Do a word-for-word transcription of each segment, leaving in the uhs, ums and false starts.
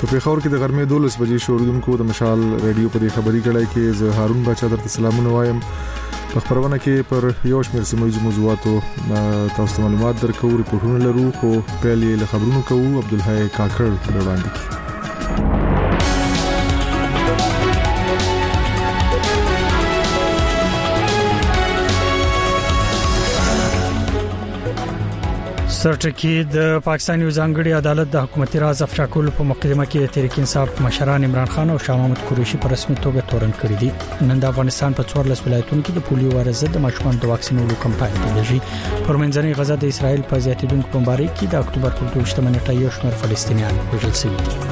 پیښور کې د غرمې دولس بجې شوروډونکو د مشال رادیو په خبري کړای کې زه هارون بچا درته سلامونه وایم. په خبرونه کې پر یو شمېر سیمه موضوعاتو تاسو معلومات درکو، ریپورتونه لرو، خو پیلې له خبرونو کوو. عبدالحی کاکړ په وړاندې کې. سرټکی د پاکستان یو ځانګړي عدالت د حکومتي راز افشا کولو په مقدمه کې د تحریک انصاف مشران عمران خان او شاه محمود قریشي په رسمي توګه تورن کړی دي. نن د افغانستان په څوارلس ولایتونو کې د پولیو وایرس ضد ماشومان د واکسینولو کمپاین پیلېږي. پر منځنۍ غزا د اسرایل په زیاتیدونکو بمبارۍ کې د اکتوبر په دوه ویشتمه نیټه یو شمېر فلسطینیان وژل شوي دي.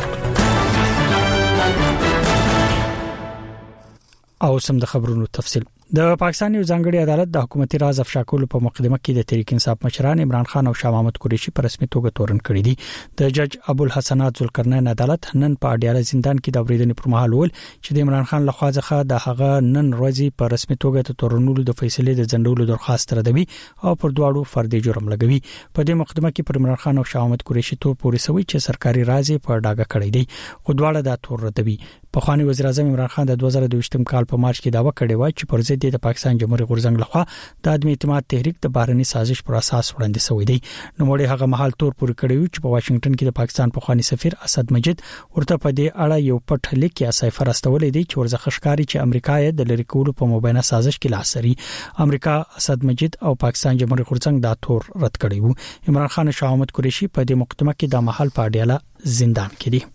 او سم د خبرونو تفصیل. د پاکستان یو ځانګړي عدالت د حکومتي راز افشا کولو په مقدمه کې د تحریک انصاف مشران عمران خان او شاه محمود قریشي په رسمي توګه تورن کړی دي. د جج ابوالحسنات ذوالقرنین عدالت نن په اډیاله زندان کې د اوریدنې پر مهال ول چې د عمران خان لخوا ځخه د هغه نن ورځې په رسمي توګه د تورنولو د فیصلې د ځندولو درخواست ردوي او پر دواړو فردي جرم لګوي. په دې مقدمه کې پر عمران خان او شاه محمود قریشي تور پورې سوي چې سرکاري راز په ډاګه کړی دی، خو دواړه د تور ردوي. په خواني وزیر اعظم عمران خان د دوه زره دوه ویشتم کال په مارچ کې داوا کړې و چې پر ضد د پاکستان جمهوریت غورځنګ لخوا د عدم اعتماد تحریک د بهرني سازش پر اساس وړاندې شوی دی. نو مړي هغه محل تور پورې کړی چې په واشنگټن کې د پاکستان په خواني سفیر اسد مجید ورته په دې اړه یو پټ لیک یا صفر استولې دی چې ورزخه ښکاری چې امریکا یې د لری کولو په مبینه سازش کې لاس لري. امریکا اسد مجید او پاکستان جمهوریت غورځنګ دا تور رد کړی وو. عمران خان او شاه محمود قریشي په دې مقدمه کې د محل په اډیاله زندان کې دي.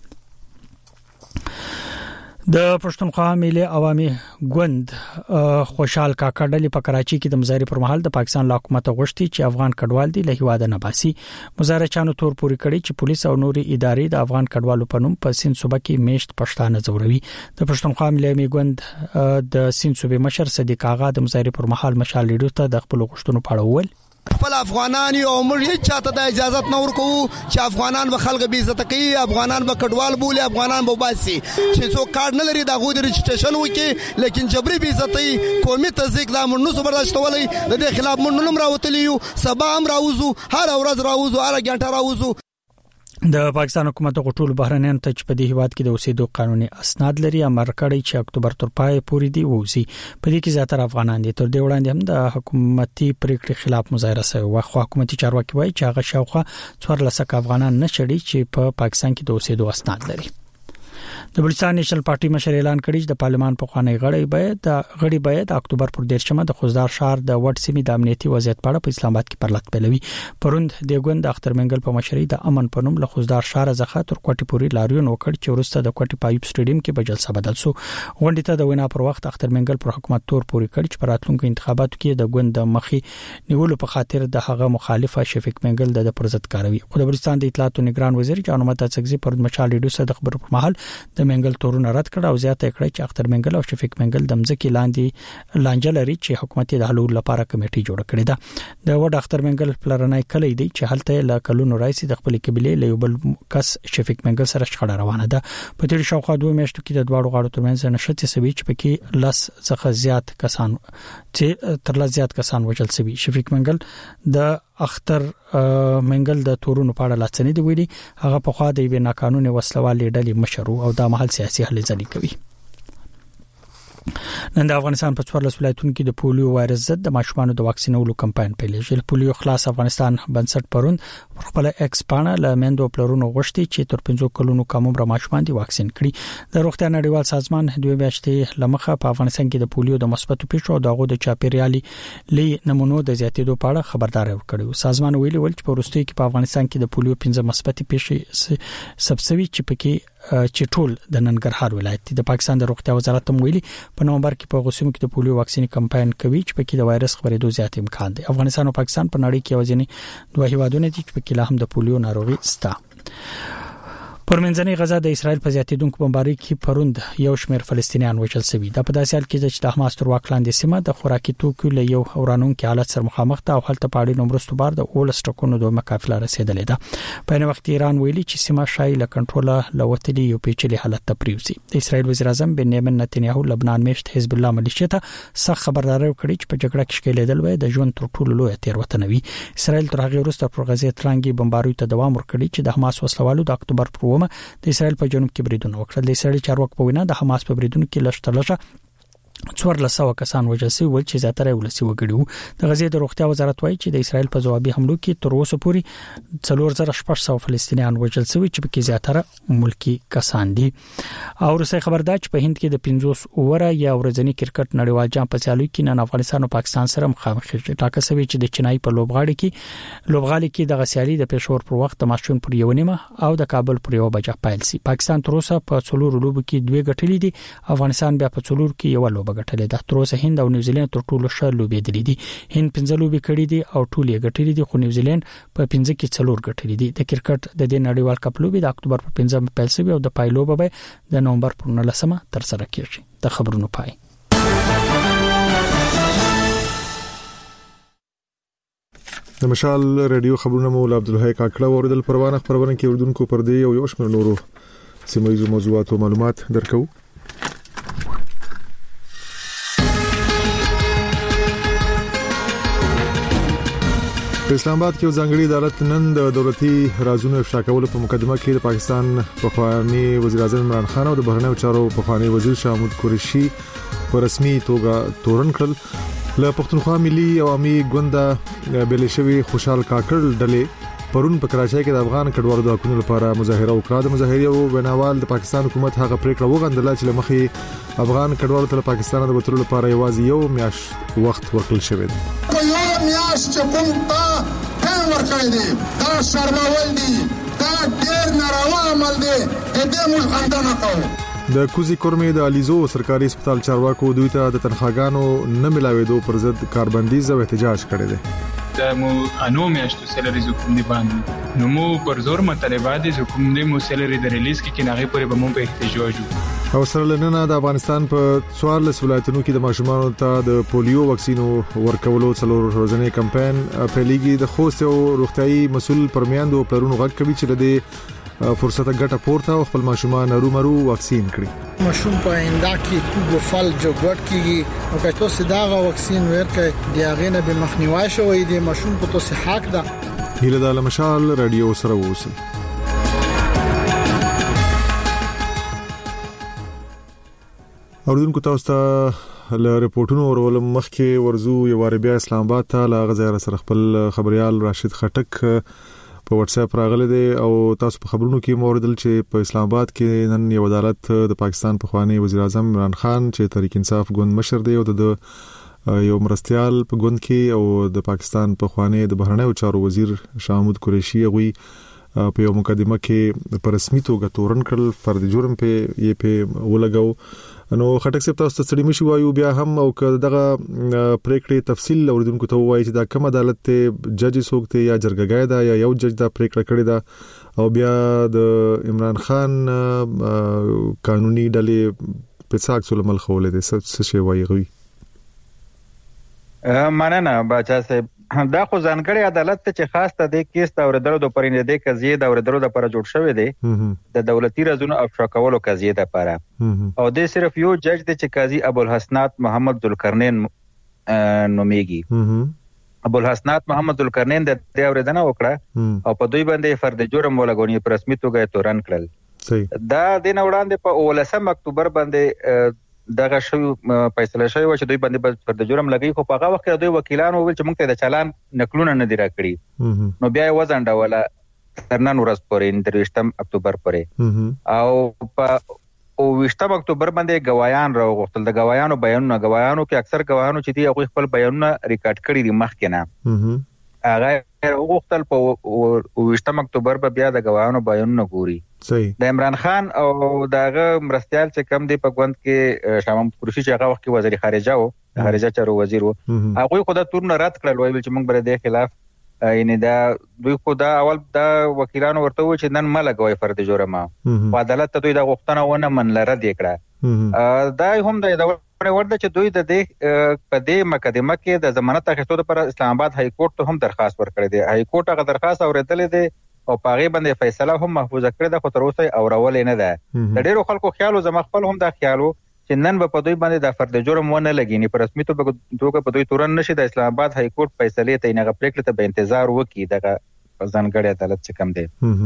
د پښتونخوا ملي عوامي ګوند خوشحال کاکړ په کراچي کې د مظاهرې پر مهال د پاکستان له حکومت غوښتي چې افغان کډوال دي له هیواده نه باسي. مظاهره چانو تور پوري کړي چې پولیس او نوري ادارې د افغان کډوالو په نوم په سین صوبه کې میشت پښتانه زوروي. د پښتونخوا ملي عوامي ګوند د سین صوبې مشر صدیق آغا د مظاهرې پر مهال مشال لیډو ته د خپل غوښتنو په اړه وویل خپل افغانان یو موږ هیڅ چاته د اجازه نه ورکو چې افغانان به خلک به عزت کوي، افغانان به کډوال بولي، افغانان به باسي چې څوک کارت نه لري دا غو د رجسټریشن وکي، لیکن جبري به عزتي قومي تزیق لا موږ نو برداشت ولې د دې خلاف موږ نوم راوتلیو، سبا هم راوځو، هر ورځ راوځو، هر غنټه راوځو. د پاکستان حکومت غټول بهرنیان ته چې په دې هیواد کې د اوسېدو قانوني اسناد لري امر کړی چې اکتوبر تر پای پورې دی ووسی. په دې کې زیاتره افغانان دي. تر دې وړاندې هم د حکومتي پریکړې خلاف مظاهره شوه. واخو حکومتي چارواکي وایي چې هغه شاوخوا څوارلس افغانان نشړي چې په پاکستان کې د اوسېدو اسناد لري. د بلوچستان نېشنل پارټي مشر اعلان کړی چې د پارلمان په خوانی غړي باید د غړي باید د اکتوبر پر دیرشمه د خوزدار شهر د وټ سیمې د امنیتي وضعیت په اړه په اسلام آباد کې پرلط پیلوي. پروند د ګوند د اختر منګل په مشرۍ د امن په نوم له خوزدار شهر څخه تر کوټي پوري لاریون وکړ چې ورسته د کوټي پایپ سټیډیم کې بجلسه بدل شو. غونډې ته د وینا پر وخت اختر منګل پر حکومت تور پوري کړ چې په راتلونکو انتخاباتو کې د ګوند د مخي نیولو په خاطر د هغه مخالفه شفیق منګل د پرزت کاروي. خو د بلوچستان د اطلاعات او نگران وزیر جان محمد څګزي پر مشال ډیډو صدق خبر په محل د منګل تورونه رد کړ او زیاته کړی چې اختر منګل او شفیق منګل د مځکې لاندې لانجه لري چې حکومت د حلول لپاره کمیټي جوړ کړې ده. د وډ اختر منګل پلرنای کلی دی چې هلته لا کلونو راځي د خپل قبيله له یو بل کس شفیق منګل سره شخړه روانه ده. په تیر شاوخوا دوه میاشتو کې د دواړو غاړو ترمنځ نشته سوي چې پکې لاس څخه زیات کسان چې تر لا زیات کسان وژل شوي. شفیق منګل د اختر منګل د تورونو په اړه لاڅنې دی ویلي هغه په خوا د وینا قانوني وسلوالې ډلې مشرو او د محل سیاسي هلې ځلې کوي. نن د افغانستان په څوارلس ولایتونو کې د پولیو وایرس ضد د ماشومان د واکسینولو کمپاین پیلېږي. پولیو خلاص افغانستان بنسټ پروند خپل ایکس پاڼه له مندو پلرونو غوښتي چې تر پنځه کلونو کم عمر ماشومان دي واکسین کړي. د روغتیا نړیوال سازمان دوه میاشتې لمخه په افغانستان کې د پولیو د مثبتو پیښو او دغه د چاپیریالي لې نمونو د زیاتېدو په اړه خبرداري ورکړي. سازمان ویلي ول چې په وروستیو کې په افغانستان کې د پولیو پنځه مثبتې پیښې سبسوي چې پکې چې ټول د ننګرهار ولایت د پاکستان د روغتیا وزارت هم ویلي په نومبر کې په غوسمو کې د پولیو واکسین کمپاین کوي چې پکې د وایرس خبرېدو زیات امکان دی. افغانستان او پاکستان په نړۍ کې وځنی دوه هیوادونه دي چې پکې لا هم د پولیو ناروغي ستا. پر منځنۍ غزا د اسرایل په زیاتیدونکو بمبارۍ کې پروند یو شمېر فلسطینیان وژل شوي. د په داسې حال کې چې د حماس تر واک لاندې سیمه د خوراکي توکو له یو اورانونکو حالت سره مخامخ ده او هلته پاړې نمبرستو بار د اولس ټکونو د مقافله رسیدلې ده. په نو وخت ایران ویلي چې سیمه شای له کنټروله لوتلې یو پیچلي حالت ته پریوزي. د اسرایل وزیر اعظم بنیامین نتنیاهو لبنان میشت حزب الله ملیشیا ته سخت خبرداري وکړي چې په جګړه کې شکیلېدل وای د ژوند تر ټولو لوی تیروتنه وي. اسرایل تر هغه وروسته پر غزه ترانګي بمباروي ته دوام ورکړي چې د حماس وسلوالو د اکتوبر پر اومه د اسرائیل په جنوب کې بریدونه وکړل. د اسرائیل چارواکو په وینا د حماس په بریدونو کې لږ لږه څوار لسو کسان وژل شوي ول چې زیاتره ولسی وګړي وو. د غزې د روغتیا وزارت وایي چې د اسرائیل په ځوابي حملو کې تر اوسه پورې څلور زره شپږ سوه فلسطینیان وژل شوي چې پکې زیاتره ملکی کسان دي. او روسي خبردار چې په هند کې د پنځوس اوره یا ورځنی کرکټ نړیوال جام په سیالو کې نن افغانستان او پاکستان سره مخامخ شي. ټاکه شوی چې د چنای په لوبغاړي کې لوبغالي کې د غسیالي د پېښور پر وخت ماشوم پر یو نیمه او د کابل پر یو بجه پیل سي. پاکستان تر اوسه په څلور لوبو کې دوه ګټلې دي. افغانستان بیا په څلور کې یو لوبه ګټلې ده. تر اوسه هند او نیوزیلند تر ټولو ښه لوبې دي دي. هند پنځه لوبې کړې دي او ټول یې ګټلې دي، خو نیوزیلند په پنځه کې څلور ګټلې دي. د کرکټ د دې نړیوال کپ لوبې د اکتوبر په پنځمه پیل شوې او د پایلوبه به د نومبر په نولسمه تر سره کیږي. د خبرونو پای. د مشال رادیو خبرونه مول عبدالحی کاکړه اوریدل. پروانه خبرونه کې اردوونکو پر دې او یو شمېر نورو سیمایي موضوعات او معلومات درکو. په اسلام آباد کې ځانګړي عدالت نن د دولتي رازونو افشا کولو په مقدمه کې د پاکستان پخوانی وزیر اعظم عمران خان او د بهرنیو چارو پخوانی وزیر شاه محمود قریشي په رسمي توګه تورن کړل. له پښتونخوا ملي عوامي ګوند بلشوي خوشحال کاکړ ډلې پرون په کراچۍ کې د افغان کډوالو د حقوقو لپاره مظاهره وکړه. د مظاهرې او بناوال د پاکستان حکومت هغه پریکړه وغندله چې لمخې افغان کډوالو ته پاکستان د وتلو لپاره یوازې یو میاشت وخت ورکړل شوی دی. یو میاشت چې کوم تا ټیم ورکړی دی دا شرمول دي، دا ډېر ناروا عمل دی. دې موږ خندنه کوو. د کوزي کورمې د الیزو سرکاري هسپتال چارواکو دوی ته د تنخواګانو نه ملاوېدو پر ضد کاربندیز او احتجاج کړی دی. د مو انو میاشتو سیلری زکوم دی باندې نو مو پر زور مطالبات زکوم دی مو سیلری د ریلیز کې کناغه پورې به مو په احتجاج وو. او سره لننه د افغانستان په څوارلس ولایتونو کې د ماشومانو ته د پولیو واکسینو ورکولو څلور ورځنی کمپاین پیلېږي. د خوست او روغتيایي مسول پرمیاندو پرونو غږ کوي چې د فرصت ګټه پورته او خپل ماشومان رومرو واکسین کړي. ماشوم په انده کې کوګو فل جوړ کیږي او که تاسو دا واکسین ورکړئ دی هغه نه به مخنیوي شوی دی. ماشوم په تاسو حق ده. هیله د مشال رادیو سره اوسئ. اوردونکو تاسو ته له ریپورتونو ورول مخکې ورزو یو عربیا اسلام آباد ته لا غزا سره خپل خبريال راشد خټک په واتس اپ راغله دي او تاسو په خبرونو کې موردل چې په اسلام آباد کې نن یو عدالت د پاکستان پخوانی وزیر اعظم عمران خان چې تحریک انصاف ګوند مشر دی او د یو مرستيال په ګوند کې او د پاکستان پخوانی د بهرنیو چارو وزیر شاه محمود قریشي غوي په یو مقدمه کې په رسمي توګه تورن کړل. فرد جرم په یې په ولګاو. نو خټک صاحب تاسو ته ستړي مشي وایو بیا هم او دغه پریکړې تفصیل اوریدونکو ته وایي چې دا کوم عدالت ته جج سوکته یا جرګګای دا یا یو جج دا پریکړه کړې ده او بیا د عمران خان قانوني ډلې په څاک سول مل خولې ده څه شی وایي غوي. مننه بچا صاحب. دا خو ځانګړی عدالت ته چې خاص ته د کیس د اوریدلو د پرینده د قضیه د اوریدلو د پر جوړ شوی دی د دولتي رازونو افشا کولو قضیه د پاره او د صرف یو جج د چې قاضي ابو الحسنات محمد ذوالقرنین نومیږي. ابو الحسنات محمد ذوالقرنین د اوریدنه وکړه او په دوی باندې فرد جرم ولګونی په رسمي توګه تورن کړل. دا د نوړاندې په اولسم اکتوبر باندې دغه شو فیصله شوی و چې دوی باندې پر د جرم لګي خو په هغه وخت دوی وکیلان وویل چې موږ ته د چالان نقلونه نه دی راکړي. نو بیا یې وځنډوله تر نن ورځ پورې درویشتم اکتوبر پورې او په اوویشتم اکتوبر باندې گوايان راوغوښتل. د گوايانو بیانونه گوايانو کې اکثر گواهانو چې دی هغه خپل بیانونه ریکارډ کړي دي مخکې نه هغه وغوښتل په اوویشتم اکتوبر په بیا د گواهانو بیانونه ګوري. د عمران خان او دغه مرستيال چې کم دی په ګوند کې شاه محمود قریشي چې هغه وخت کې وزیر خارجه او خارجه چارو وزیر وو هغه خو دا تورن رد کړل وایي چې موږ بر دې خلاف یعنی دا دوی خو دا اول دا وکیلانو ورته و چې نن ملګوي فرد جرمه په عدالت ته دوی دا غوښتنه ونه من لره دی کړه. دا هم د ورته چې دوی د دې په دې مقدمه کې د ضمانت اخیستو لپاره اسلام آباد های کورټ ته هم درخواست ورکړی دی. های کورټ هغه درخواست اوریدلې دی او پاغه باندې فیصله هم محفوظ کړی ده خو تر اوسه اورول نه ده. د ډیرو خلکو خیالو زما خپل هم دا خیالو چې نن په دوی باندې د فرد جرم ونه لګینی په رسمي توګه په دوی تورن نشي. د اسلام آباد های کورټ فیصله ته نه غوښتل ته به انتظار وکړي دغه ځانګړی عدالت چې کم دی.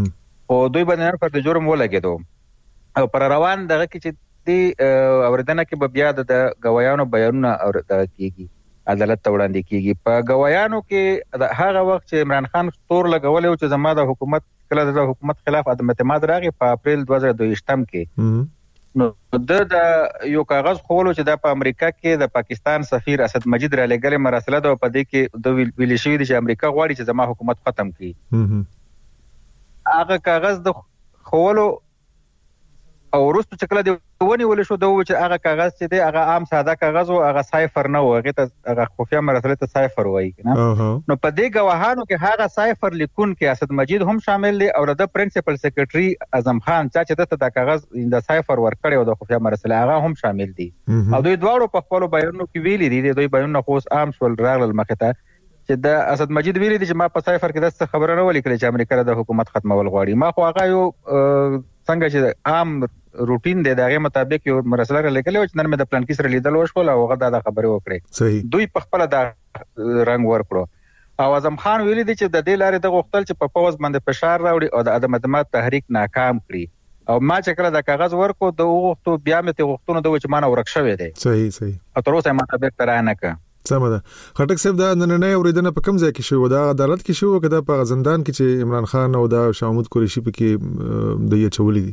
او دوی باندې فرد جرم ولګېدو او پر روان دغه کې چې دی اوریدنه کې به بیا د غوایانو بیانونه اورېدل کیږي، عدالت ته وړاندې کیږي. په غوایانو کې د هغه وخت چې عمران خان تور لګولې او چې زما د حکومت کله د حکومت خلاف عدم اعتماد راغی په اپریل دوه زره دوه کې، نو د یو کاغذ خولو چې د په امریکا کې د پاکستان سفیر اسد مجید را لګلې مراسله ده په دې کې د ویل شوی دی چې امریکا غواړي چې زما حکومت ختم کړي. هغه کاغذ د خولو او وروسته چې کله د ونیول شو د چې هغه کاغذ چې دی هغه عام ساده کاغذ او هغه سایفر نه و، هغه ته هغه خفیه مرسله ته سایفر وایي کنه. نو په دې گواهانو کې هغه سایفر لیکون کې اسد مجید هم شامل دی او د پرنسپل سیکریټري اعظم خان چې د کاغذ د سایفر ورکړی او د خفیه مرسله هغه هم شامل دي. او دوی دواړو په خپل بیانونو کې ویلي دي، دوی بیانونه خو عام شول راغلل مخه ته چې د اسد مجید ویلي دي چې ما په سایفر کې داسې خبره نه ولیکل چې امریکا د حکومت ختمول غواړي. ما خو هغه یو څنګه چې عام روټین دی دغه مطابق یو مرسله لګلې او چې نن مې د پلان کې سره لیدل وشول او هغه دا خبره وکړه. دوی په خپل دا رنگ ورکړو او اعظم خان ویلي دي چې د دې لارې د غوښتل چې په پوز باندې فشار راوړي او د عدم اعتماد تحریک ناکام کړي. او ما چې کله د کاغذ ورکو د وختو بیا مې ته غوښتنه د چې مانه ورک شوی دی. صحیح صحیح. او تر اوسه ما ته تر نه کا سم ده. خټک صاحب دا نننې اوریدنه په کوم ځای کې شو؟ دا عدالت کې شو کده په زندان کې چې عمران خان او دا شاه محمود قریشي په کې د یې چولې دي؟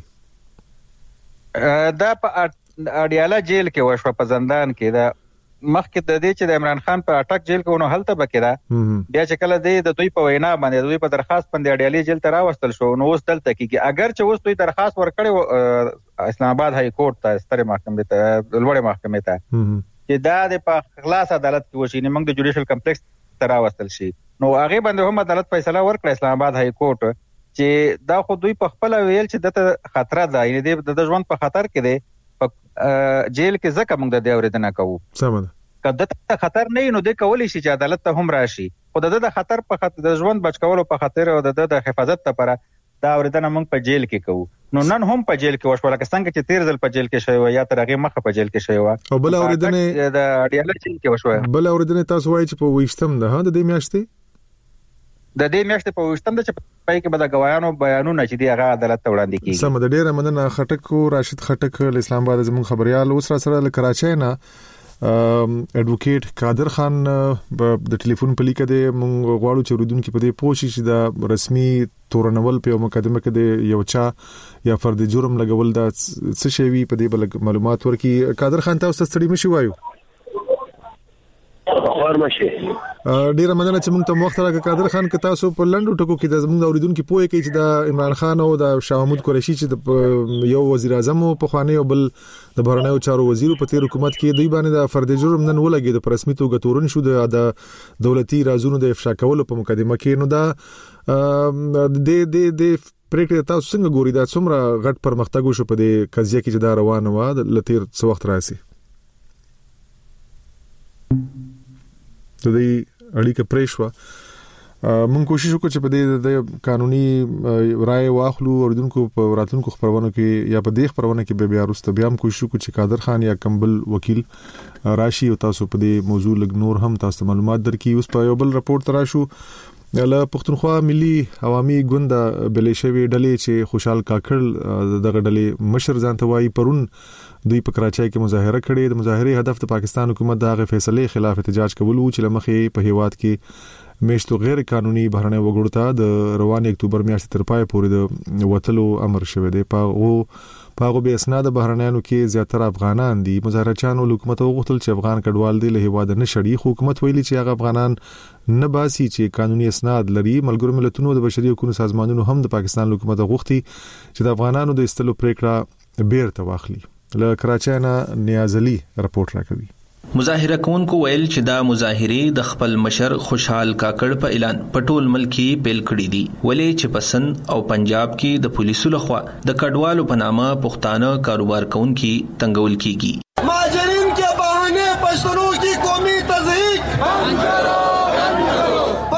دا په اډیاله جیل کې وشو په زندان کې. دا مخکې د دې چې د عمران خان په اٹک جیل کې ونه هلته بکیدا بیا چې کله د دوی په وینا باندې دوی په درخواست باندې اډیاله جیل ته راوستل شو، نو اوس دلته کې اگر چې اوس دوی درخواست ورکړي اسلام آباد های کورټ ته ستر محکمې ته لوړې محکمې ته چې دا د په خلاص عدالت کې وشي، نه موږ د جوډیشل کمپلیکس ته راوستل شي، نو هغه باندې هم عدالت فیصله ورکړه اسلام آباد های کورټ چې دا خو دوی په خپل ویل چې دته خطر ده، یعنی د ژوند په خطر کې دی په جیل کې ځکه موږ د دې اوریدنه کوو. سم ده. کله ته خطر نه نو د کولی شي چې عدالت ته هم راشي، خو د خطر په خاطر د ژوند بچ کولو په خاطر او د حفاظت لپاره دا اوریدنه موږ په جیل کې کوو. نو نن هم په جیل کې وشو، لکه څنګه چې تیر ځل په جیل کې شوی یا تر هغه مخه په جیل کې شوی او بل اوریدنه د اډیاله جیل کې وشو. بل اوریدنه تاسو وایي چې په وښتم ده د دې میاشتې د دې میاشتې په وښتم ده چې پای کې به د غوایانو بیانونه چې دی هغه عدالت ته وړاندې کیږي. سم ده. ډیره مننه خټک راشد خټک اسلام آباد زموږ خبريال. اوس را سره له کراچۍ نه اډوکیټ قادر خان د ټلیفون په لیکه دی. مونږ غواړو چې ورودونکو په دې پوښي چې د رسمي تورنول په مقدمه کې د یو چا یا فرد جرم لګول دا څه شی وي په دې بل معلومات ورکي. قادر خان تاسو ستړي مشي وایو. ورمشه ډیره مننه چې موږ ته وخت راکړ قادر خان. که تاسو په لندو ټکو کې د زموږ اوریدونکو پوهه کوي چې د عمران خان او د شاه محمود قریشي چې د یو وزیر اعظم په خوانی او بل د بهرنیو چارو وزیر په تیر حکومت کې دوی باندې د فرد جرم نن ولګي د رسمي توګه تورن شو د دولتي رازونو د افشا کولو په مقدمه کې. نو دا د د د پریکړه تاسو څنګه ګوري دا څومره غټ پرمختګ شو په دې قضیه کې چې دا روانه و د لتیر څو وخت راسي د دې اړیکه پریښوا. مونږ کوشش وکړو چې په دې د قانوني رائے واخلو اوردونکو په راتلونکو خبرونه کې یا په دې خبرونه کې به بیا وروسته بیا هم کوشش وکړو چې قادر خان یا کمبل وکیل راشي او تاسو په دې موضوع لګ نور هم تاسو معلومات درکې. اوس په یو بل راپورټ تراشو له پښتونخوا ملي عوامي ګوند بلې شوی ډلې چې خوشحال کاکړ دغه ډلې مشر ځان ته وایي پرون دوی په کراچۍ کې مظاهره کړې. د مظاهرې هدف د پاکستان حکومت دغه فیصله خلاف احتجاج کول و چې لمخې په هیواد کې میشتو غیر قانوني بهرنۍ وګړو ته د روان اکتوبر میاشتې تر پای پورې د وټلو امر شوی دی. په او په به اسناد بهرنیانو کې زیاتره افغانان دي. مظاهرچانو حکومت وغوښتل چې افغان کډوال دی له هیواد نه شړي، خو حکومت ویلي چې هغه افغانان نه باسي چې قانوني اسناد لري. ملګرو ملتونو د بشري حقوقو سازمانونو هم د پاکستان حکومت غوښتي چې د افغانانو د استلو پریکړه بیرته واخلي. له کراچۍ نه نیاز علي راپورټ راکوي. مظاهره کوونکو ویل چې دا مظاهره د خپل مشر خوشحال کاکړ په اعلان په ټول ملک کې پیل کړي دي، ولې چې پسند او پنجاب کې د پولیسو لخوا د کډوالو په نامه پښتانه کاروبار کوونکي تنګول کیږي. ماجرین کے بہانے پښتنوں کی قومی تضحیک بند کرو، بند کرو،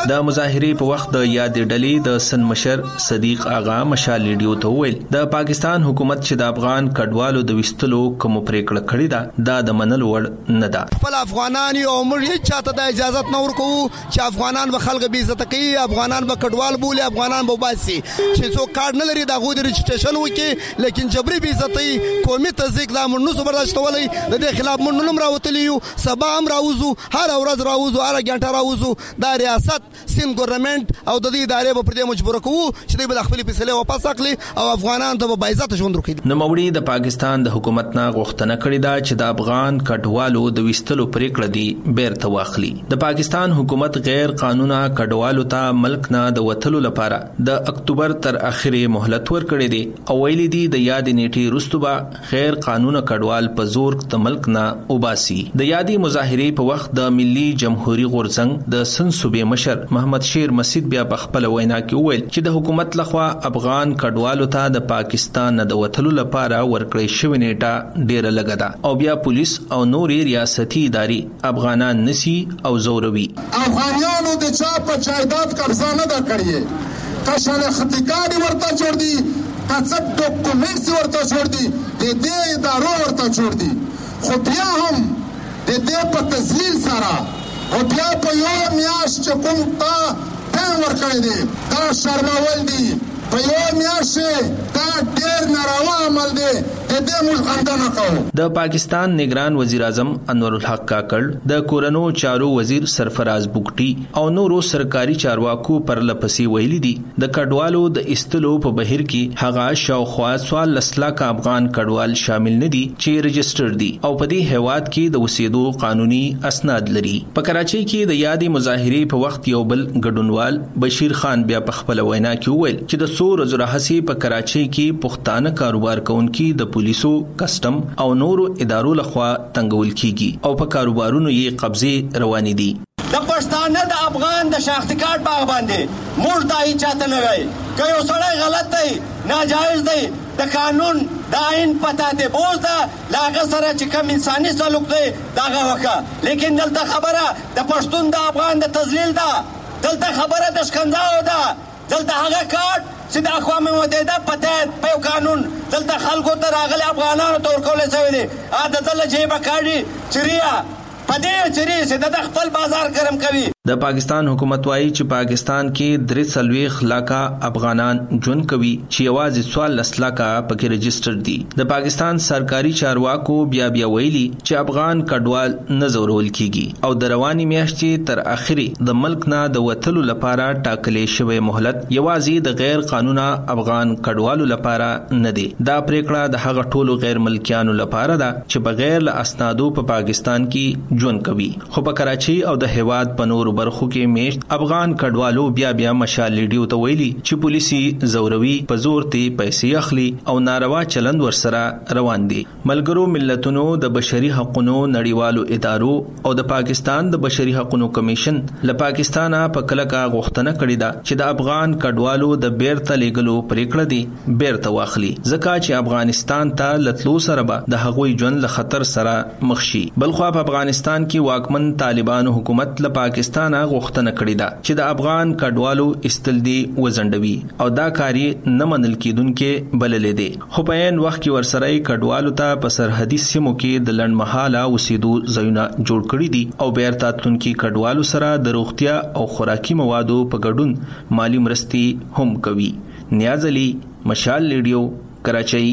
د مظاهرې په وخت د یاد ډلې د سن مشر صدیق آغا مشال لیډیو ته ویل د پاکستان حکومت چې د افغان کډوالو د وستلو کوم پریکړه کړې ده دا د منلو وړ نه ده. خپل افغانان یو موږ چاته د اجازه نه ورکو چې افغانان به خلک بي عزت کوي، افغانان به کډوال بولي، افغانان به باسي چې څوک کارت نه لري دا غو د رجسټریشن وکي، لیکن جبري بي عزتي قومي تزیق دا مونږ نو برداشتولای د دې خلاف مونږ نوم راوتلیو، سبا هم راوځو، هر ورځ راوځو، هر غنټه راوځو. دا ریاست سین ګورنمنت او د دې ادارې په پردې مجبور کوو چې دوی به خپل فیصله واپس اخلي او افغانان ته به عزت ژوند ورکړي. نوموړي د پاکستان د حکومت نه غوښتنه کړې ده چې د افغان کډوالو د وستلو پریکړه دی بیرته واخلي. د پاکستان حکومت غیر قانونا کډوالو ته ملک نه د وتلو لپاره د اکتوبر تر اخره مهلت ورکړې دي او ویلي دي د یاد نیټه رستوبه غیر قانونا کډوال په زور د ملک نه وباسي. د یادي مظاهرې په وخت د ملي جمهوریت غورځنګ د سن صوبې مشر محمد شیر مسعود بیا په خپل وینا کې وویل چې د حکومت لخوا افغان کډوالو ته د پاکستان نه د وتلو لپاره ورکړې شوې نیټه ډیره لږه ده او بیا پولیس او نورې ریاستي ادارې افغانان نسی او زوروي. افغانانو د چا په جایداد قبضه نه دا کړی، کشل خطیکاری ورته جوړ دي، کڅب ډاکومنټس ورته جوړ دي، د دې ادارو ورته جوړ دي، خو بیا هم د دې په تسلیل سره او بیا په یو میاشت چې کوم تا ټایم ورکړی دی دا شرمول دي، په یو میاشت دا ډېر ناروا عمل دی. د دې موږ خندنه کوو. د پاکستان نگران وزیر اعظم انور الحق کاکړ، د کورونو چارو وزیر سرفراز بوګټي او نورو سرکاري چارواکو پر لپسې ویلي دي د کډوالو د استلو په بهیر کې هغه شاوخوا سوال لسلاک افغان کډوال شامل نه دي چې رجسټر دي او په دې هیواد کې د وسیدو قانوني اسناد لري. په کراچۍ کې د یادي مظاهرې په وخت یو بل ګډونوال بشیر خان بیا په خپل وینا کې وویل چې د څو ورځې راهیسې په کراچۍ کې پښتانه کاروبار کوونکي د پولیسو، کسٹم او نورو ادارو لخوا تنګول کیږي او په کاروبارونو یې قبضه روانې دي. د پښتانه د افغان د شناختی کارت باغ باندې موږ دای چاته نه وای که یو سړی غلط دی، ناجایز دی، د قانون د آئین پتا دی بوز ده لاغه سره چې کوم انساني سلوک دی داغه وکړه. لیکن دلته خبره د پښتون د افغان د تذلیل ده، دلته خبره د شکنجاو ده، دلته هغه کارت چې د اقوام متحده پته په قانون دلته خلکو ته راغلي افغانانو ته ورکول شوی دی. ا د دله جيبه کاړي چریا پدې چری چې د خپل بازار ګرم کوي. د پاکستان حکومت وايي چې پاکستان کې درې سلويخ لاکه افغانان ژوند کوي چې یوازې څوال لسلاکه پکې رجسټر دي. د پاکستان سرکاري چارواکو بیا بیا ویلي چې افغان کډوال نه زورول کیږي او د رواني میاشتې تر اخري د ملک نه د وتلو لپاره ټاکلې شوی مهلت یوازې د غیر قانونا افغان کډوالو لپاره نه دی. دا پریکړه د هغه ټولو غیر ملکیانو لپاره ده چې بغیر له اسنادو په پاکستان کې ژوند کوي. خو په کراچۍ او د هیواد په نورو برخو کې میشت افغان کډوالو بیا بیا مشال لیډیو ته ویلي چې پولیسي زوروي په زور ته پیسې اخلي او ناروا چلند ورسره روان دي. ملګرو ملتونو د بشري حقوقو نړیوالو ادارو او د پاکستان د بشري حقوقو کمیشن له پاکستانه په کلکه غوښتنه کړې ده چې د افغان کډوالو د بیرته لګلو پریکړه دي بیرته واخلي، ځکه چې افغانستان ته لتلو سره به د هغوی ژوند له خطر سره مخ شي. بلخو په افغانستان کې واکمن طالبانو حکومت له پاکستان غوښتنه کړې ده چې د افغان کډوالو استل دي وزندوي او دا کاری نه منل کیدونکې بللې دي. خو په عین وخت کې ورسره کډوالو ته په سرحدي سیمو کې د لړمحاله اوسېدو ځایونه جوړ کړي دي او بیرته تلونکي کډوالو سره د روغتیا او خوراکي موادو په ګډون مالی مرستې هم کوي. نیاز علي، مشال لیډیو، کراچۍ.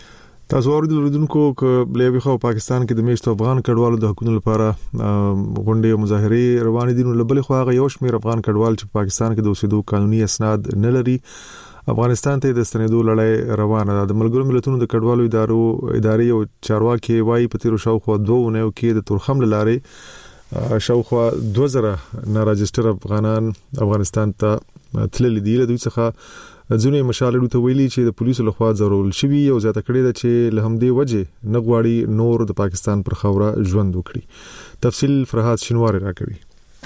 تاسو اوریدونکو ک بلې خو پاکستان کې د میشت افغان کډوالو د حقوقو لپاره غونډې او مظاهرې روانې دي، نو لبلې خو هغه یو شمېر افغان کډوال چې پاکستان کې د اوسېدو قانوني اسناد نه لري افغانستان ته د ستنېدو لړۍ روانه ده. د ملګرو ملتونو د کډوالو ادارو ادارې او چارواکي وايي په تیرو شاوخوا دوه نو کې د تورخم لارې شاوخوا دوه زره نه راجستر افغانان افغانستان ته تللي دي. له دوی څخه ځینې مشالې ته ویلي چې د پولیسو لخوا ضرورل شوی او زیاته کړې ده چې له همدې وجه نه غواړي نور د پاکستان پر خوره ژوند وکړي. تفصیل فرحات شینواری راکوي.